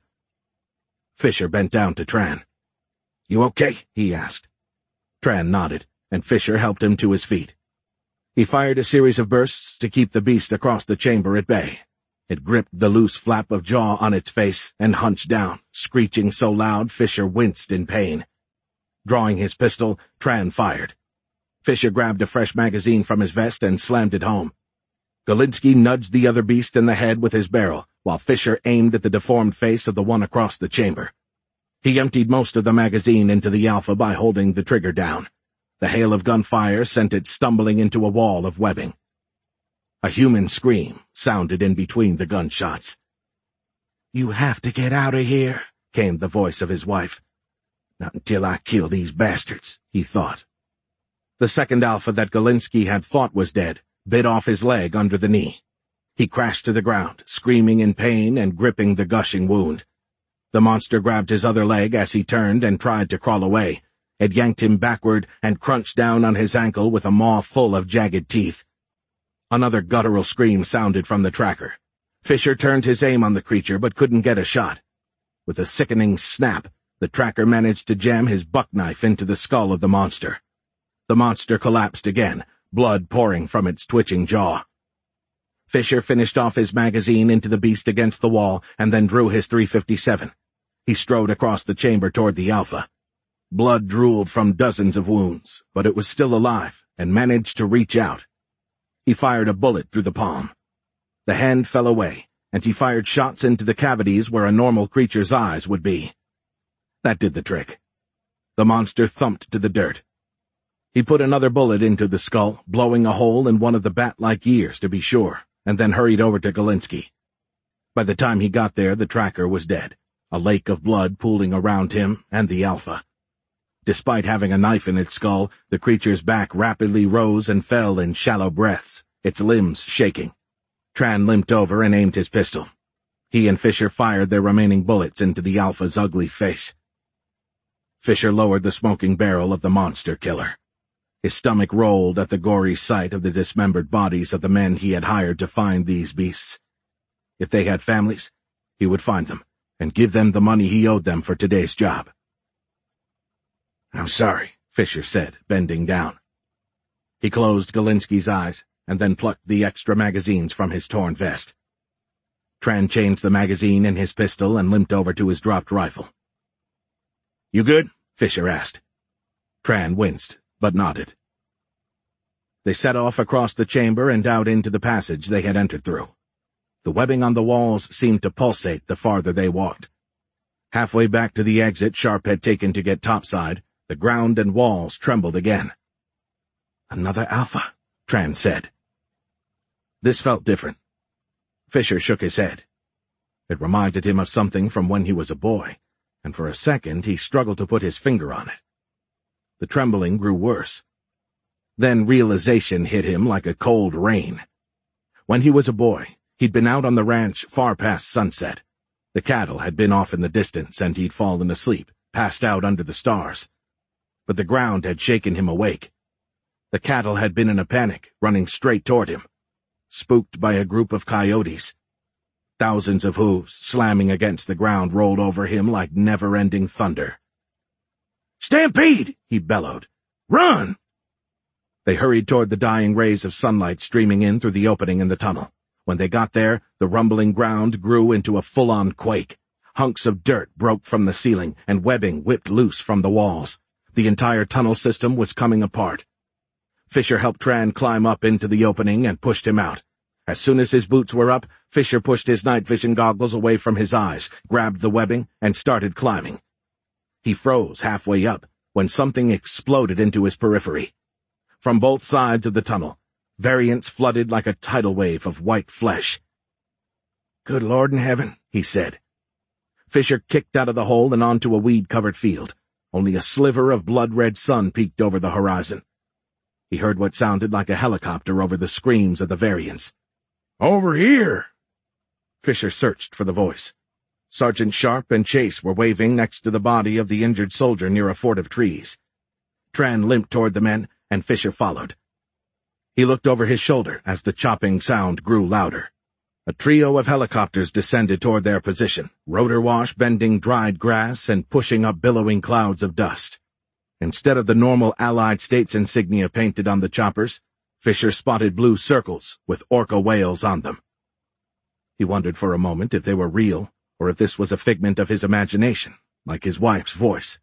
Fisher bent down to Tran. "You okay?" he asked. Tran nodded, and Fisher helped him to his feet. He fired a series of bursts to keep the beast across the chamber at bay. It gripped the loose flap of jaw on its face and hunched down, screeching so loud Fisher winced in pain. Drawing his pistol, Tran fired. Fisher grabbed a fresh magazine from his vest and slammed it home. Galinsky nudged the other beast in the head with his barrel, while Fisher aimed at the deformed face of the one across the chamber. He emptied most of the magazine into the Alpha by holding the trigger down. The hail of gunfire sent it stumbling into a wall of webbing. A human scream sounded in between the gunshots. "You have to get out of here," came the voice of his wife. "Not until I kill these bastards," he thought. The second Alpha that Galinsky had thought was dead bit off his leg under the knee. He crashed to the ground, screaming in pain and gripping the gushing wound. The monster grabbed his other leg as he turned and tried to crawl away. It yanked him backward and crunched down on his ankle with a maw full of jagged teeth. Another guttural scream sounded from the tracker. Fisher turned his aim on the creature but couldn't get a shot. With a sickening snap, the tracker managed to jam his buck knife into the skull of the monster. The monster collapsed again, blood pouring from its twitching jaw. Fisher finished off his magazine into the beast against the wall and then drew his .357. He strode across the chamber toward the Alpha. Blood drooled from dozens of wounds, but it was still alive and managed to reach out. He fired a bullet through the palm. The hand fell away, and he fired shots into the cavities where a normal creature's eyes would be. That did the trick. The monster thumped to the dirt. He put another bullet into the skull, blowing a hole in one of the bat-like ears to be sure, and then hurried over to Galinsky. By the time he got there, the tracker was dead, a lake of blood pooling around him and the Alpha. Despite having a knife in its skull, the creature's back rapidly rose and fell in shallow breaths, its limbs shaking. Tran limped over and aimed his pistol. He and Fisher fired their remaining bullets into the Alpha's ugly face. Fisher lowered the smoking barrel of the monster killer. His stomach rolled at the gory sight of the dismembered bodies of the men he had hired to find these beasts. If they had families, he would find them and give them the money he owed them for today's job. "I'm sorry," Fisher said, bending down. He closed Galinsky's eyes and then plucked the extra magazines from his torn vest. Tran changed the magazine in his pistol and limped over to his dropped rifle. "You good?" Fisher asked. Tran winced, but nodded. They set off across the chamber and out into the passage they had entered through. The webbing on the walls seemed to pulsate the farther they walked. Halfway back to the exit Sharp had taken to get topside, the ground and walls trembled again. "Another Alpha," Tran said. This felt different. Fisher shook his head. It reminded him of something from when he was a boy, and for a second he struggled to put his finger on it. The trembling grew worse. Then realization hit him like a cold rain. When he was a boy, he'd been out on the ranch far past sunset. The cattle had been off in the distance and he'd fallen asleep, passed out under the stars. But the ground had shaken him awake. The cattle had been in a panic, running straight toward him, spooked by a group of coyotes. Thousands of hooves slamming against the ground rolled over him like never-ending thunder. "Stampede!" he bellowed. "Run!" They hurried toward the dying rays of sunlight streaming in through the opening in the tunnel. When they got there, the rumbling ground grew into a full-on quake. Hunks of dirt broke from the ceiling, and webbing whipped loose from the walls. The entire tunnel system was coming apart. Fisher helped Tran climb up into the opening and pushed him out. As soon as his boots were up, Fisher pushed his night vision goggles away from his eyes, grabbed the webbing, and started climbing. He froze halfway up when something exploded into his periphery. From both sides of the tunnel, variants flooded like a tidal wave of white flesh. "Good Lord in heaven," he said. Fisher kicked out of the hole and onto a weed-covered field. Only a sliver of blood-red sun peeked over the horizon. He heard what sounded like a helicopter over the screams of the variants. "Over here!" Fisher searched for the voice. Sergeant Sharp and Chase were waving next to the body of the injured soldier near a fort of trees. Tran limped toward the men, and Fisher followed. He looked over his shoulder as the chopping sound grew louder. A trio of helicopters descended toward their position, rotor wash bending dried grass and pushing up billowing clouds of dust. Instead of the normal Allied States insignia painted on the choppers, Fisher spotted blue circles with orca whales on them. He wondered for a moment if they were real, or if this was a figment of his imagination, like his wife's voice.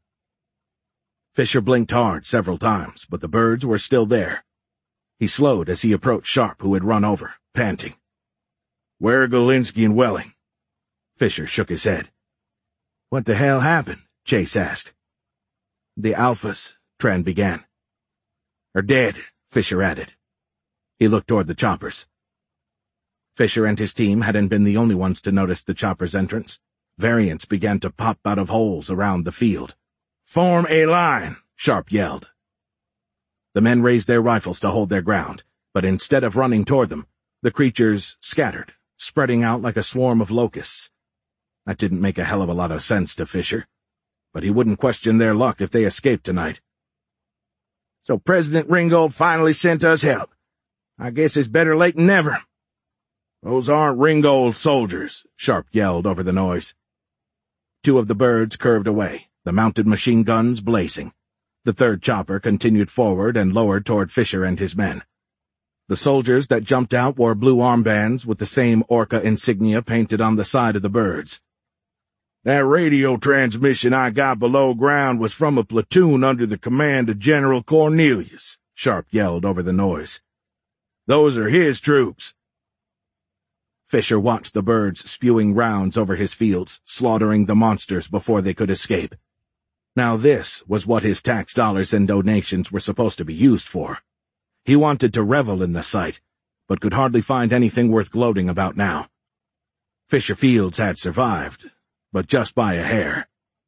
Fisher blinked hard several times, but the birds were still there. He slowed as he approached Sharp, who had run over, panting. "Where are Galinsky and Welling?" Fisher shook his head. "What the hell happened?" Chase asked. "The Alphas," Tran began. "Are dead," Fisher added. He looked toward the choppers. Fisher and his team hadn't been the only ones to notice the chopper's entrance. Variants began to pop out of holes around the field. "Form a line," Sharp yelled. The men raised their rifles to hold their ground, but instead of running toward them, the creatures scattered, spreading out like a swarm of locusts. That didn't make a hell of a lot of sense to Fisher, but he wouldn't question their luck if they escaped tonight. "So President Ringgold finally sent us help. I guess it's better late than never." "Those aren't Ringgold soldiers," Sharp yelled over the noise. Two of the birds curved away, the mounted machine guns blazing. The third chopper continued forward and lowered toward Fisher and his men. The soldiers that jumped out wore blue armbands with the same orca insignia painted on the side of the birds. "That radio transmission I got below ground was from a platoon under the command of General Cornelius," Sharp yelled over the noise. "Those are his troops." Fisher watched the birds spewing rounds over his fields, slaughtering the monsters before they could escape. Now this was what his tax dollars and donations were supposed to be used for. He wanted to revel in the sight, but could hardly find anything worth gloating about now. Fisher Fields had survived, but just by a hair.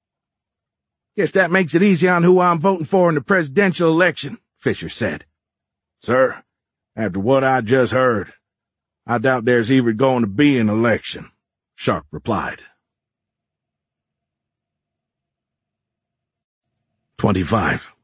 "Guess that makes it easy on who I'm voting for in the presidential election," Fisher said. "Sir, after what I just heard, I doubt there's even going to be an election," Sharp replied. 25.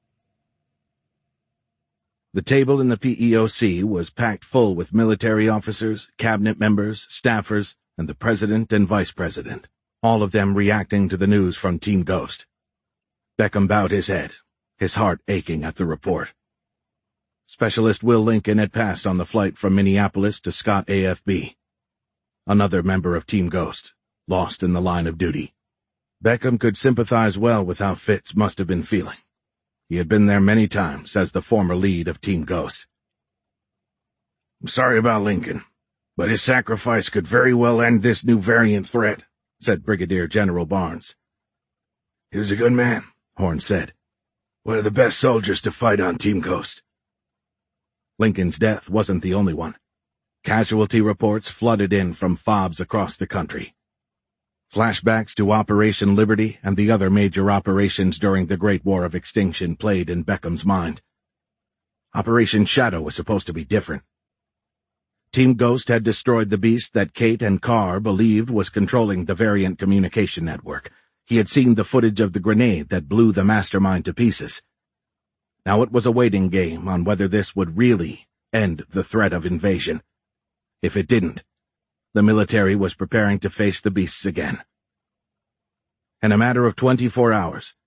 The table in the PEOC was packed full with military officers, cabinet members, staffers, and the president and vice president, all of them reacting to the news from Team Ghost. Beckham bowed his head, his heart aching at the report. Specialist Will Lincoln had passed on the flight from Minneapolis to Scott AFB. Another member of Team Ghost, lost in the line of duty. Beckham could sympathize well with how Fitz must have been feeling. He had been there many times as the former lead of Team Ghost. "I'm sorry about Lincoln, but his sacrifice could very well end this new variant threat," said Brigadier General Barnes. "He was a good man," Horn said. "One of the best soldiers to fight on Team Ghost." Lincoln's death wasn't the only one. Casualty reports flooded in from FOBs across the country. Flashbacks to Operation Liberty and the other major operations during the Great War of Extinction played in Beckham's mind. Operation Shadow was supposed to be different. Team Ghost had destroyed the beast that Kate and Carr believed was controlling the variant communication network. He had seen the footage of the grenade that blew the mastermind to pieces. Now it was a waiting game on whether this would really end the threat of invasion. If it didn't, the military was preparing to face the beasts again. In a matter of 24 hours,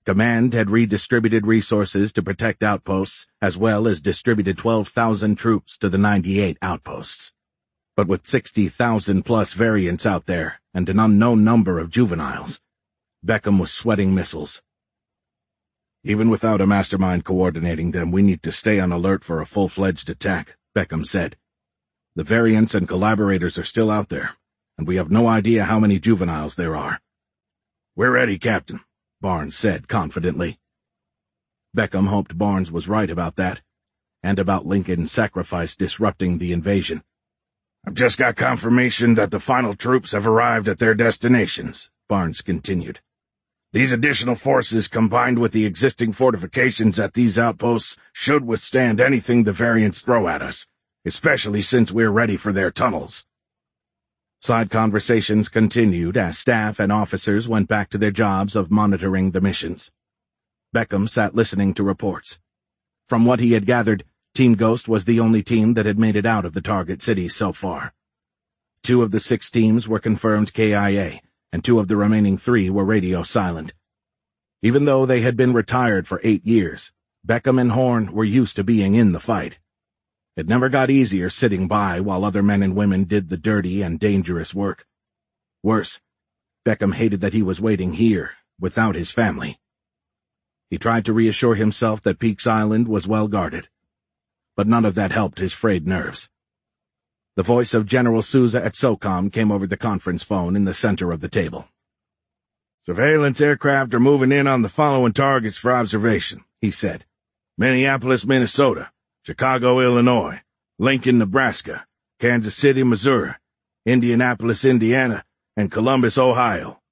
Command had redistributed resources to protect outposts, as well as distributed 12,000 troops to the 98 outposts. But with 60,000-plus variants out there, and an unknown number of juveniles, Beckham was sweating missiles. "Even without a mastermind coordinating them, we need to stay on alert for a full-fledged attack," Beckham said. "The variants and collaborators are still out there, and we have no idea how many juveniles there are." "We're ready, Captain," Barnes said confidently. Beckham hoped Barnes was right about that, and about Lincoln's sacrifice disrupting the invasion. "I've just got confirmation that the final troops have arrived at their destinations," Barnes continued. "These additional forces, combined with the existing fortifications at these outposts, should withstand anything the variants throw at us, especially since we're ready for their tunnels." Side conversations continued as staff and officers went back to their jobs of monitoring the missions. Beckham sat listening to reports. From what he had gathered, Team Ghost was the only team that had made it out of the target cities so far. 2 of the 6 teams were confirmed KIA, and 2 of the remaining 3 were radio silent. Even though they had been retired for 8 years, Beckham and Horn were used to being in the fight. It never got easier sitting by while other men and women did the dirty and dangerous work. Worse, Beckham hated that he was waiting here, without his family. He tried to reassure himself that Peaks Island was well guarded, but none of that helped his frayed nerves. The voice of General Souza at SOCOM came over the conference phone in the center of the table. "Surveillance aircraft are moving in on the following targets for observation," he said. "Minneapolis, Minnesota, Chicago, Illinois, Lincoln, Nebraska, Kansas City, Missouri, Indianapolis, Indiana, and Columbus, Ohio."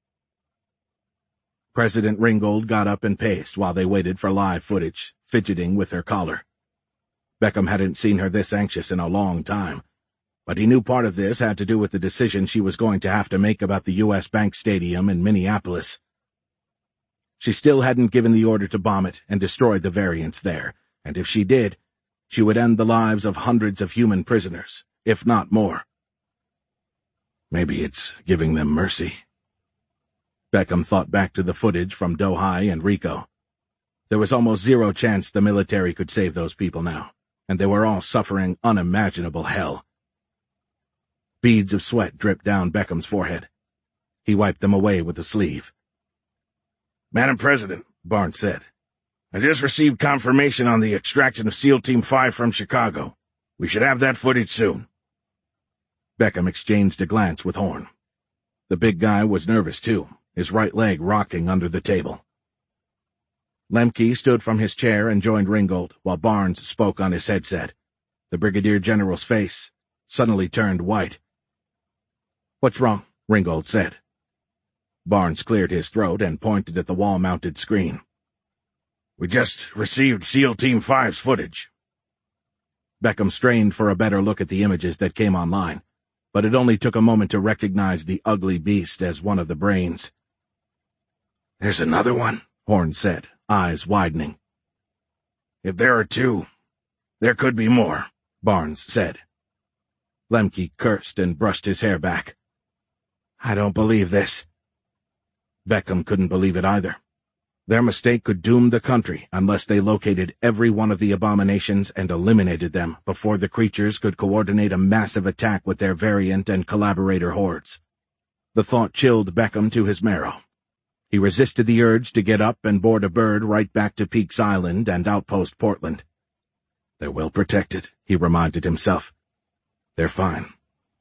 President Ringgold got up and paced while they waited for live footage, fidgeting with her collar. Beckham hadn't seen her this anxious in a long time, but he knew part of this had to do with the decision she was going to have to make about the U.S. Bank Stadium in Minneapolis. She still hadn't given the order to bomb it and destroy the variants there, and if she did, she would end the lives of hundreds of human prisoners, if not more. Maybe it's giving them mercy. Beckham thought back to the footage from Dohai and Rico. There was almost zero chance the military could save those people now, and they were all suffering unimaginable hell. Beads of sweat dripped down Beckham's forehead. He wiped them away with a sleeve. "Madam President," Barnes said, "I just received confirmation on the extraction of SEAL Team 5 from Chicago. We should have that footage soon." Beckham exchanged a glance with Horn. The big guy was nervous too, his right leg rocking under the table. Lemke stood from his chair and joined Ringgold while Barnes spoke on his headset. The Brigadier General's face suddenly turned white. "What's wrong?" Ringgold said. Barnes cleared his throat and pointed at the wall-mounted screen. "We just received SEAL Team 5's footage." Beckham strained for a better look at the images that came online, but it only took a moment to recognize the ugly beast as one of the brains. "There's another one," Horn said, eyes widening. "If there are 2, there could be more," Barnes said. Lemke cursed and brushed his hair back. "I don't believe this." Beckham couldn't believe it either. Their mistake could doom the country unless they located every one of the abominations and eliminated them before the creatures could coordinate a massive attack with their variant and collaborator hordes. The thought chilled Beckham to his marrow. He resisted the urge to get up and board a bird right back to Peaks Island and Outpost Portland. "They're well protected," he reminded himself. "They're fine."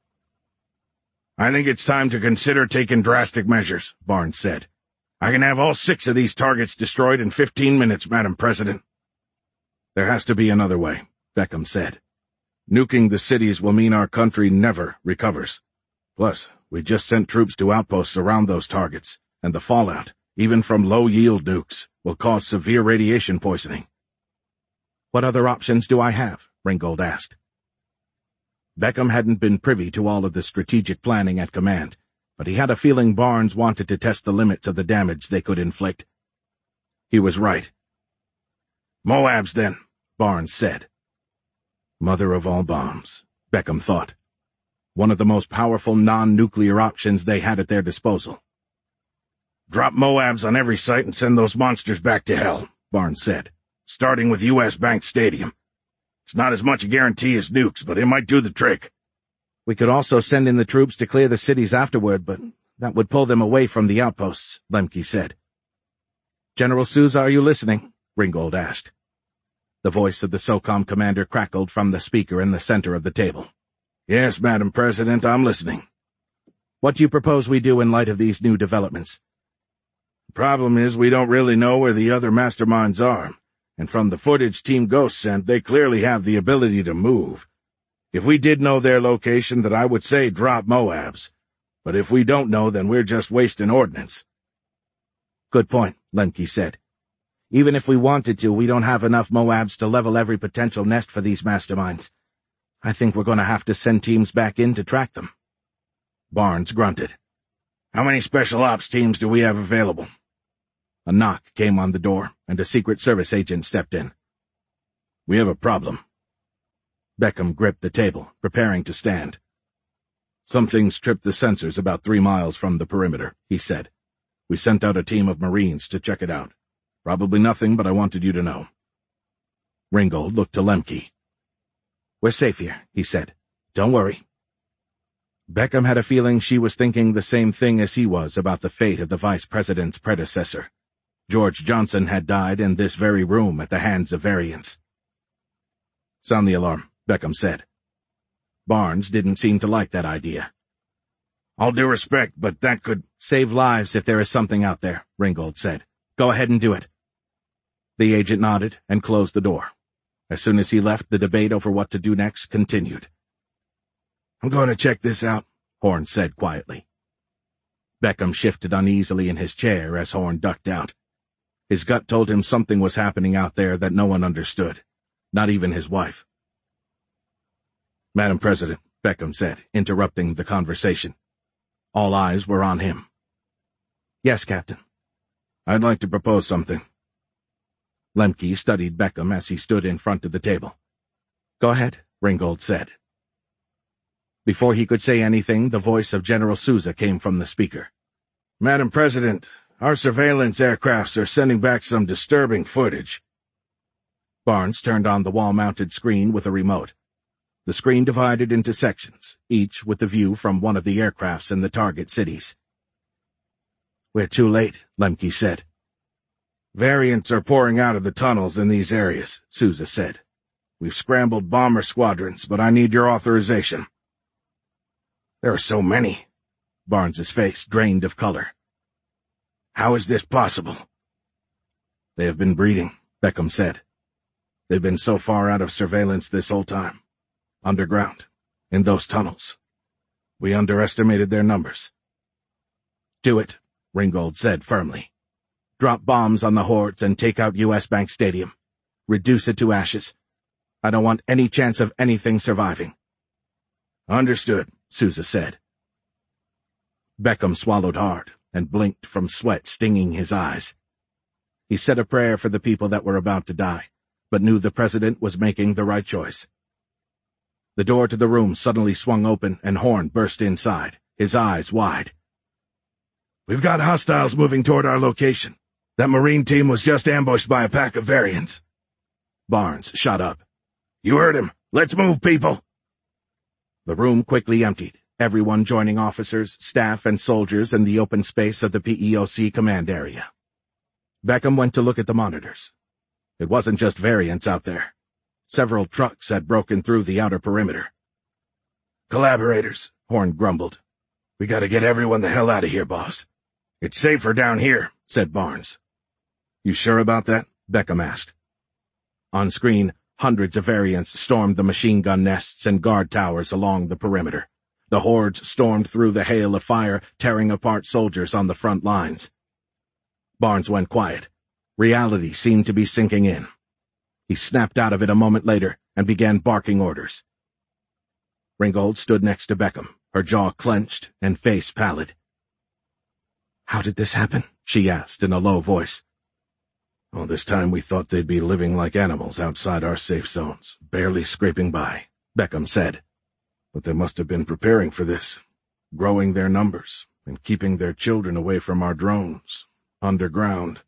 "I think it's time to consider taking drastic measures," Barnes said. "I can have all 6 of these targets destroyed in 15 minutes, Madam President." "There has to be another way," Beckham said. "Nuking the cities will mean our country never recovers. Plus, we just sent troops to outposts around those targets, and the fallout, even from low-yield nukes, will cause severe radiation poisoning." "What other options do I have?" Ringgold asked. Beckham hadn't been privy to all of the strategic planning at command, but he had a feeling Barnes wanted to test the limits of the damage they could inflict. He was right. "Moabs, then," Barnes said. Mother of all bombs, Beckham thought. One of the most powerful non-nuclear options they had at their disposal. Drop MOABs on every site and send those monsters back to hell, Barnes said, starting with U.S. Bank Stadium. It's not as much a guarantee as nukes, but it might do the trick. We could also send in the troops to clear the cities afterward, but that would pull them away from the outposts, Lemke said. General Sousa, are you listening? Ringgold asked. The voice of the SOCOM commander crackled from the speaker in the center of the table. Yes, Madam President, I'm listening. What do you propose we do in light of these new developments? The problem is we don't really know where the other masterminds are, and from the footage Team Ghost sent, they clearly have the ability to move. If we did know their location, then I would say drop MOABs. But if we don't know, then we're just wasting ordnance. Good point, Lemke said. Even if we wanted to, we don't have enough MOABs to level every potential nest for these masterminds. I think we're going to have to send teams back in to track them. Barnes grunted. How many special ops teams do we have available? A knock came on the door, and a Secret Service agent stepped in. We have a problem. Beckham gripped the table, preparing to stand. Something's tripped the sensors about 3 miles from the perimeter, he said. We sent out a team of Marines to check it out. Probably nothing, but I wanted you to know. Ringgold looked to Lemke. We're safe here, he said. Don't worry. Beckham had a feeling she was thinking the same thing as he was about the fate of the vice president's predecessor. George Johnson had died in this very room at the hands of variants. Sound the alarm, Beckham said. Barnes didn't seem to like that idea. All due respect, but that could save lives if there is something out there, Ringgold said. Go ahead and do it. The agent nodded and closed the door. As soon as he left, the debate over what to do next continued. I'm going to check this out, Horn said quietly. Beckham shifted uneasily in his chair as Horn ducked out. His gut told him something was happening out there that no one understood, not even his wife. Madam President, Beckham said, interrupting the conversation. All eyes were on him. Yes, Captain. I'd like to propose something. Lemke studied Beckham as he stood in front of the table. Go ahead, Ringgold said. Before he could say anything, the voice of General Sousa came from the speaker. Madam President, our surveillance aircrafts are sending back some disturbing footage. Barnes turned on the wall-mounted screen with a remote. The screen divided into sections, each with a view from one of the aircrafts in the target cities. We're too late, Lemke said. Variants are pouring out of the tunnels in these areas, Sousa said. We've scrambled bomber squadrons, but I need your authorization. There are so many. Barnes's face drained of color. How is this possible? They have been breeding, Beckham said. They've been so far out of surveillance this whole time. Underground, in those tunnels. We underestimated their numbers. Do it, Ringgold said firmly. Drop bombs on the hordes and take out U.S. Bank Stadium. Reduce it to ashes. I don't want any chance of anything surviving. Understood, Sousa said. Beckham swallowed hard and blinked from sweat stinging his eyes. He said a prayer for the people that were about to die, but knew the president was making the right choice. The door to the room suddenly swung open and Horn burst inside, his eyes wide. We've got hostiles moving toward our location. That Marine team was just ambushed by a pack of variants. Barnes shot up. You heard him. Let's move, people. The room quickly emptied, everyone joining officers, staff, and soldiers in the open space of the PEOC command area. Beckham went to look at the monitors. It wasn't just variants out there. Several trucks had broken through the outer perimeter. Collaborators, Horn grumbled. We gotta get everyone the hell out of here, boss. It's safer down here, said Barnes. You sure about that? Beckham asked. On screen, hundreds of variants stormed the machine gun nests and guard towers along the perimeter. The hordes stormed through the hail of fire, tearing apart soldiers on the front lines. Barnes went quiet. Reality seemed to be sinking in. He snapped out of it a moment later and began barking orders. Ringgold stood next to Beckham, her jaw clenched and face pallid. How did this happen? She asked in a low voice. All this time we thought they'd be living like animals outside our safe zones, barely scraping by, Beckham said. But they must have been preparing for this, growing their numbers, and keeping their children away from our drones, underground.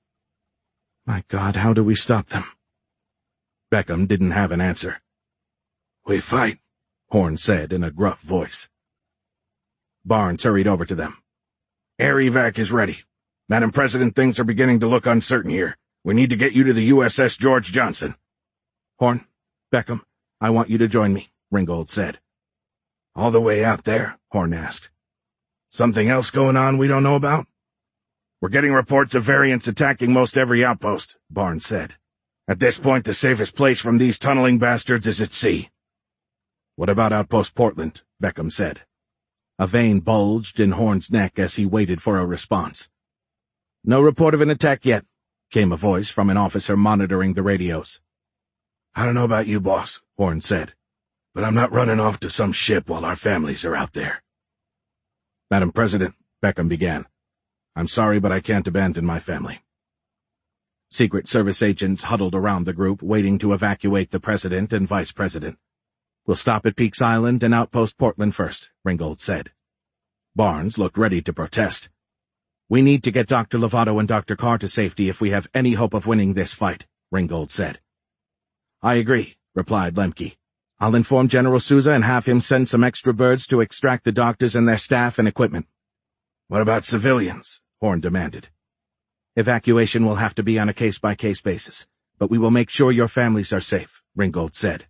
My God, how do we stop them? Beckham didn't have an answer. We fight, Horn said in a gruff voice. Barnes hurried over to them. Air evac is ready. Madam President, things are beginning to look uncertain here. We need to get you to the USS George Johnson. Horn, Beckham, I want you to join me, Ringgold said. All the way out there? Horn asked. Something else going on we don't know about? We're getting reports of variants attacking most every outpost, Barnes said. At this point, the safest place from these tunneling bastards is at sea. What about Outpost Portland? Beckham said. A vein bulged in Horn's neck as he waited for a response. No report of an attack yet, came a voice from an officer monitoring the radios. I don't know about you, boss, Horn said, but I'm not running off to some ship while our families are out there. Madam President, Beckham began. I'm sorry, but I can't abandon my family. Secret Service agents huddled around the group, waiting to evacuate the President and Vice President. We'll stop at Peaks Island and Outpost Portland first, Ringgold said. Barnes looked ready to protest. We need to get Dr. Lovato and Dr. Carr to safety if we have any hope of winning this fight, Ringgold said. I agree, replied Lemke. I'll inform General Sousa and have him send some extra birds to extract the doctors and their staff and equipment. What about civilians? Horn demanded. Evacuation will have to be on a case-by-case basis, but we will make sure your families are safe, Ringgold said.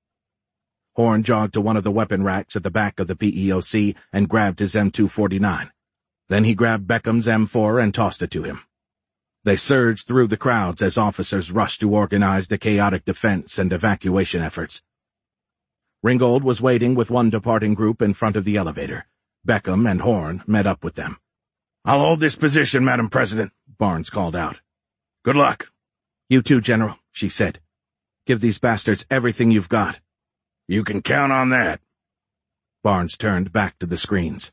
Horn jogged to one of the weapon racks at the back of the PEOC and grabbed his M249. Then he grabbed Beckham's M4 and tossed it to him. They surged through the crowds as officers rushed to organize the chaotic defense and evacuation efforts. Ringgold was waiting with one departing group in front of the elevator. Beckham and Horn met up with them. I'll hold this position, Madam President, Barnes called out. Good luck. You too, General, she said. Give these bastards everything you've got. You can count on that. Barnes turned back to the screens.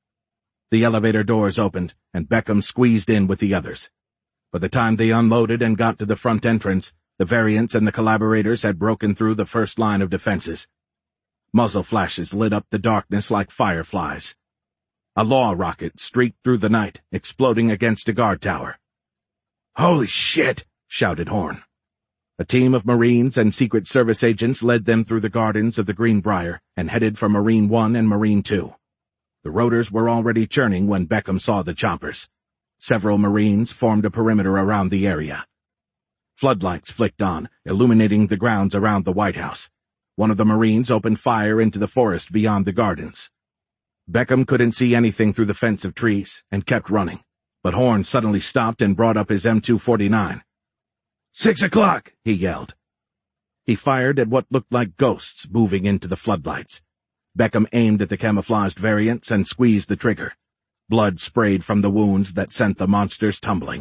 The elevator doors opened, and Beckham squeezed in with the others. By the time they unloaded and got to the front entrance, the variants and the collaborators had broken through the first line of defenses. Muzzle flashes lit up the darkness like fireflies. A law rocket streaked through the night, exploding against a guard tower. Holy shit! Shouted Horn. A team of Marines and Secret Service agents led them through the gardens of the Greenbrier and headed for Marine 1 and Marine 2. The rotors were already churning when Beckham saw the choppers. Several Marines formed a perimeter around the area. Floodlights flicked on, illuminating the grounds around the White House. One of the Marines opened fire into the forest beyond the gardens. Beckham couldn't see anything through the fence of trees and kept running, but Horn suddenly stopped and brought up his M249. 6 o'clock, he yelled. He fired at what looked like ghosts moving into the floodlights. Beckham aimed at the camouflaged variants and squeezed the trigger. Blood sprayed from the wounds that sent the monsters tumbling.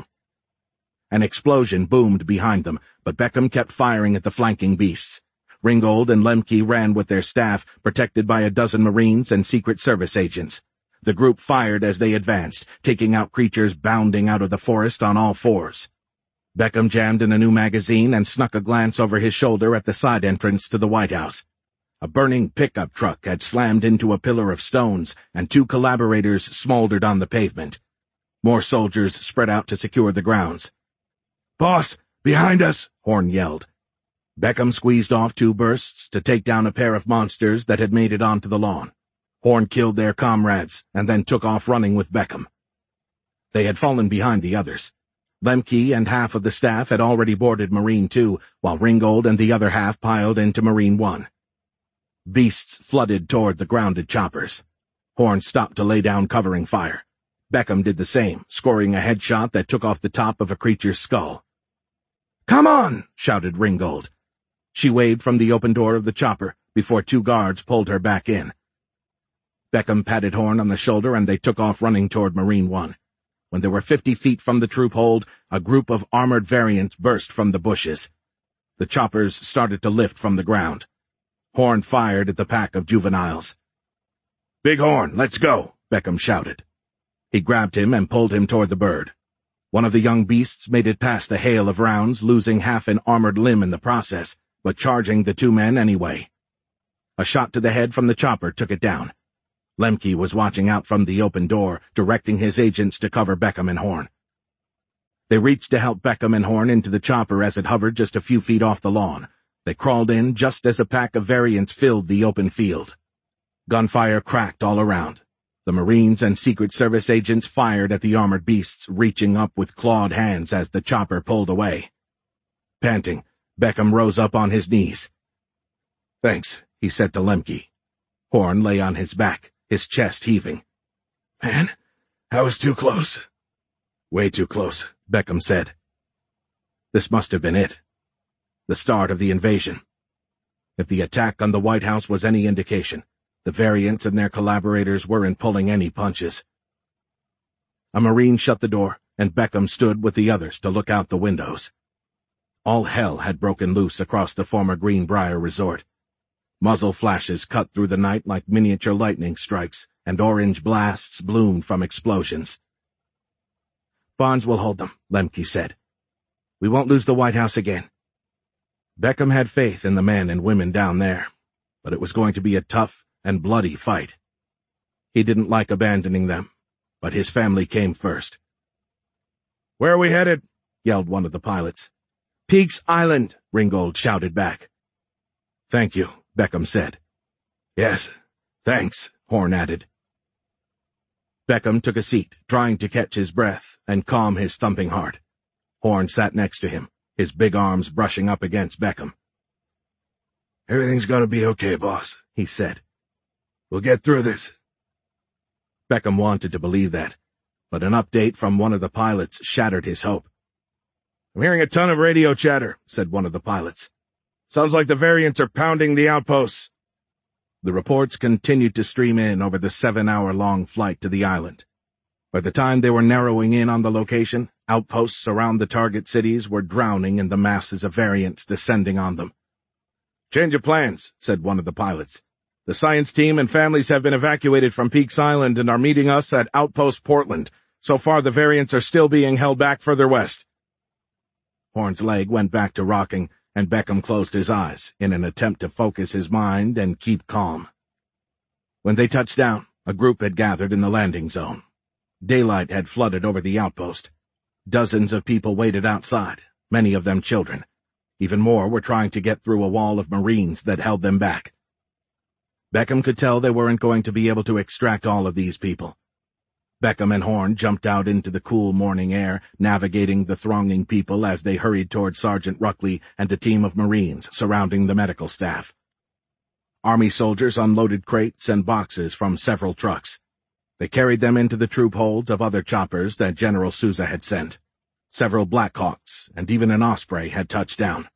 An explosion boomed behind them, but Beckham kept firing at the flanking beasts. Ringgold and Lemke ran with their staff, protected by a dozen Marines and Secret Service agents. The group fired as they advanced, taking out creatures bounding out of the forest on all fours. Beckham jammed in a new magazine and snuck a glance over his shoulder at the side entrance to the White House. A burning pickup truck had slammed into a pillar of stones, and 2 collaborators smoldered on the pavement. More soldiers spread out to secure the grounds. Boss, behind us, Horn yelled. Beckham squeezed off 2 bursts to take down a pair of monsters that had made it onto the lawn. Horn killed their comrades and then took off running with Beckham. They had fallen behind the others. Lemke and half of the staff had already boarded Marine 2, while Ringgold and the other half piled into Marine 1. Beasts flooded toward the grounded choppers. Horn stopped to lay down covering fire. Beckham did the same, scoring a headshot that took off the top of a creature's skull. Come on, shouted Ringgold. She waved from the open door of the chopper before 2 guards pulled her back in. Beckham patted Horn on the shoulder and they took off running toward Marine 1. When they were 50 feet from the troop hold, a group of armored variants burst from the bushes. The choppers started to lift from the ground. Horn fired at the pack of juveniles. Big Horn, let's go, Beckham shouted. He grabbed him and pulled him toward the bird. One of the young beasts made it past the hail of rounds, losing half an armored limb in the process, but charging the 2 men anyway. A shot to the head from the chopper took it down. Lemke was watching out from the open door, directing his agents to cover Beckham and Horn. They reached to help Beckham and Horn into the chopper as it hovered just a few feet off the lawn. They crawled in just as a pack of variants filled the open field. Gunfire cracked all around. The Marines and Secret Service agents fired at the armored beasts, reaching up with clawed hands as the chopper pulled away. Panting, Beckham rose up on his knees. "Thanks," he said to Lemke. Horn lay on his back, his chest heaving. "Man, I was too close." "Way too close," Beckham said. This must have been it. The start of the invasion. If the attack on the White House was any indication, the variants and their collaborators weren't pulling any punches. A Marine shut the door, and Beckham stood with the others to look out the windows. All hell had broken loose across the former Greenbrier resort. Muzzle flashes cut through the night like miniature lightning strikes, and orange blasts bloomed from explosions. "Barnes will hold them," Lemke said. "We won't lose the White House again." Beckham had faith in the men and women down there, but it was going to be a tough and bloody fight. He didn't like abandoning them, but his family came first. "Where are we headed?" yelled one of the pilots. "Peaks Island," Ringgold shouted back. "Thank you," Beckham said. "Yes, thanks," Horn added. Beckham took a seat, trying to catch his breath and calm his thumping heart. Horn sat next to him, his big arms brushing up against Beckham. "Everything's gonna be okay, boss," he said. "We'll get through this." Beckham wanted to believe that, but an update from one of the pilots shattered his hope. "I'm hearing a ton of radio chatter," said one of the pilots. "Sounds like the variants are pounding the outposts." The reports continued to stream in over the 7-hour-long flight to the island. By the time they were narrowing in on the location, outposts around the target cities were drowning in the masses of variants descending on them. "Change of plans," said one of the pilots. "The science team and families have been evacuated from Peaks Island and are meeting us at Outpost Portland. So far the variants are still being held back further west." Horn's leg went back to rocking, and Beckham closed his eyes in an attempt to focus his mind and keep calm. When they touched down, a group had gathered in the landing zone. Daylight had flooded over the outpost. Dozens of people waited outside, many of them children. Even more were trying to get through a wall of Marines that held them back. Beckham could tell they weren't going to be able to extract all of these people. Beckham and Horn jumped out into the cool morning air, navigating the thronging people as they hurried toward Sergeant Ruckley and a team of Marines surrounding the medical staff. Army soldiers unloaded crates and boxes from several trucks. They carried them into the troop holds of other choppers that General Sousa had sent. Several Blackhawks and even an Osprey had touched down.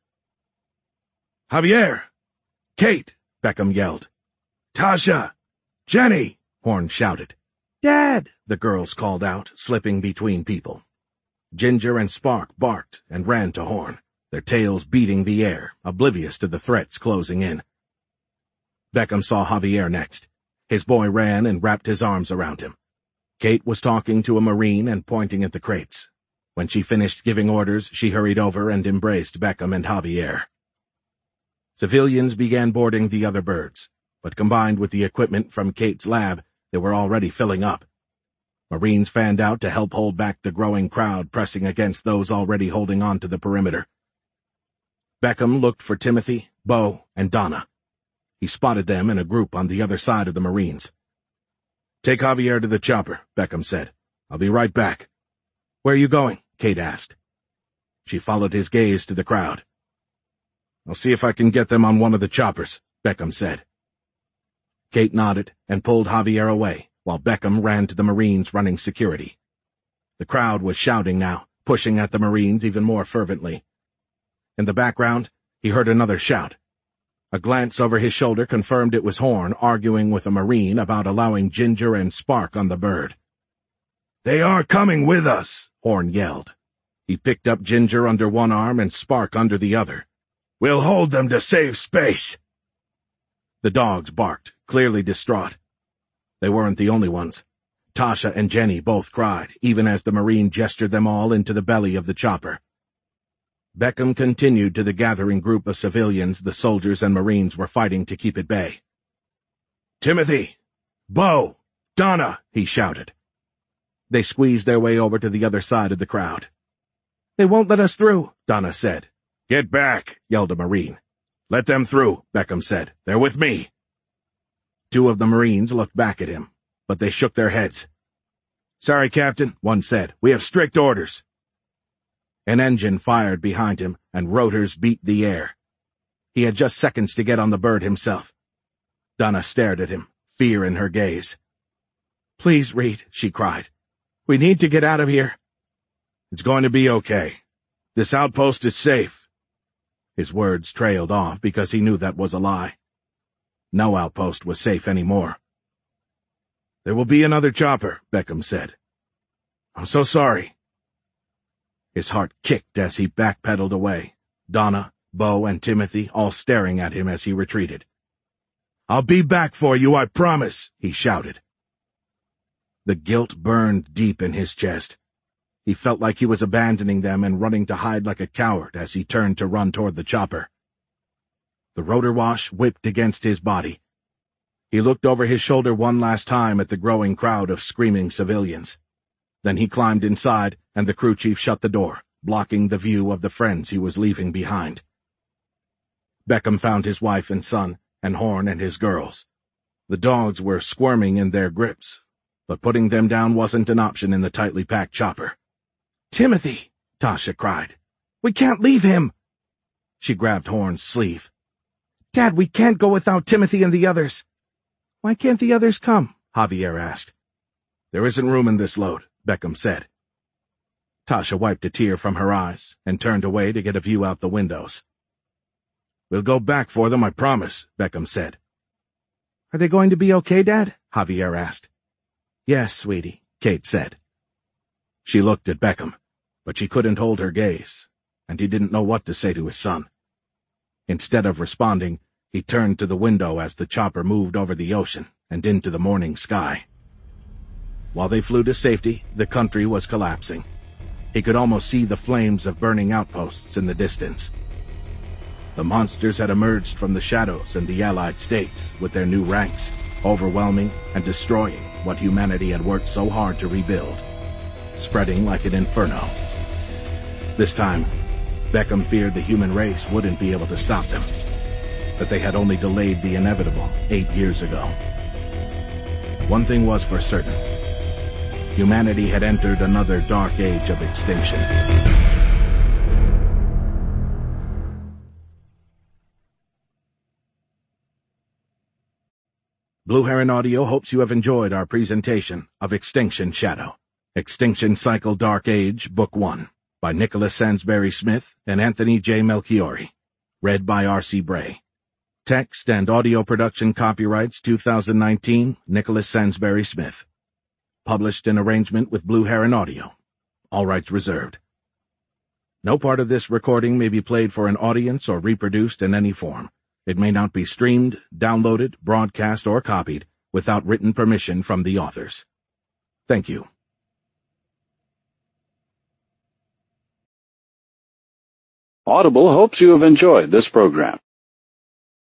"Javier! Kate!" Beckham yelled. "Tasha! Jenny!" Horn shouted. "Dad!" the girls called out, slipping between people. Ginger and Spark barked and ran to Horn, their tails beating the air, oblivious to the threats closing in. Beckham saw Javier next. His boy ran and wrapped his arms around him. Kate was talking to a Marine and pointing at the crates. When she finished giving orders, she hurried over and embraced Beckham and Javier. Civilians began boarding the other birds, but combined with the equipment from Kate's lab, they were already filling up. Marines fanned out to help hold back the growing crowd pressing against those already holding on to the perimeter. Beckham looked for Timothy, Bo, and Donna. He spotted them in a group on the other side of the Marines. "Take Javier to the chopper," Beckham said. "I'll be right back." "Where are you going?" Kate asked. She followed his gaze to the crowd. "I'll see if I can get them on one of the choppers," Beckham said. Kate nodded and pulled Javier away, while Beckham ran to the Marines running security. The crowd was shouting now, pushing at the Marines even more fervently. In the background, he heard another shout. A glance over his shoulder confirmed it was Horn arguing with a Marine about allowing Ginger and Spark on the bird. "They are coming with us," Horn yelled. He picked up Ginger under one arm and Spark under the other. "We'll hold them to save space." The dogs barked, clearly distraught. They weren't the only ones. Tasha and Jenny both cried, even as the Marine gestured them all into the belly of the chopper. Beckham continued to the gathering group of civilians the soldiers and Marines were fighting to keep at bay. "Timothy! Bo! Donna! He shouted. They squeezed their way over to the other side of the crowd. They won't let us through, Donna said. Get back, yelled a Marine. Let them through, Beckham said. They're with me. 2 of the Marines looked back at him, but they shook their heads. Sorry, Captain, one said. We have strict orders. An engine fired behind him, and rotors beat the air. He had just seconds to get on the bird himself. Donna stared at him, fear in her gaze. Please, Reed, she cried. We need to get out of here. It's going to be okay. This outpost is safe. His words trailed off because he knew that was a lie. No outpost was safe anymore. There will be another chopper, Beckham said. I'm so sorry. His heart kicked as he backpedaled away, Donna, Bo, and Timothy all staring at him as he retreated. I'll be back for you, I promise, he shouted. The guilt burned deep in his chest. He felt like he was abandoning them and running to hide like a coward as he turned to run toward the chopper. The rotor wash whipped against his body. He looked over his shoulder one last time at the growing crowd of screaming civilians. Then he climbed inside, and the crew chief shut the door, blocking the view of the friends he was leaving behind. Beckham found his wife and son, and Horn and his girls. The dogs were squirming in their grips, but putting them down wasn't an option in the tightly packed chopper. Timothy, Tasha cried. We can't leave him. She grabbed Horn's sleeve. Dad, we can't go without Timothy and the others. Why can't the others come? Javier asked. There isn't room in this load, Beckham said. Tasha wiped a tear from her eyes and turned away to get a view out the windows. We'll go back for them, I promise, Beckham said. Are they going to be okay, Dad? Javier asked. Yes, sweetie, Kate said. She looked at Beckham, but she couldn't hold her gaze, and he didn't know what to say to his son. Instead of responding, he turned to the window as the chopper moved over the ocean and into the morning sky. While they flew to safety, the country was collapsing. He could almost see the flames of burning outposts in the distance. The monsters had emerged from the shadows in the Allied states with their new ranks, overwhelming and destroying what humanity had worked so hard to rebuild, spreading like an inferno. This time, Beckham feared the human race wouldn't be able to stop them, that they had only delayed the inevitable 8 years ago. One thing was for certain. Humanity had entered another dark age of extinction. Blue Heron Audio hopes you have enjoyed our presentation of Extinction Shadow, Extinction Cycle Dark Age, Book 1, by Nicholas Sansbury Smith and Anthony J. Melchiori. Read by R.C. Bray. Text and audio production copyrights 2019, Nicholas Sansbury Smith. Published in arrangement with Blue Heron Audio. All rights reserved. No part of this recording may be played for an audience or reproduced in any form. It may not be streamed, downloaded, broadcast, or copied without written permission from the authors. Thank you. Audible hopes you have enjoyed this program.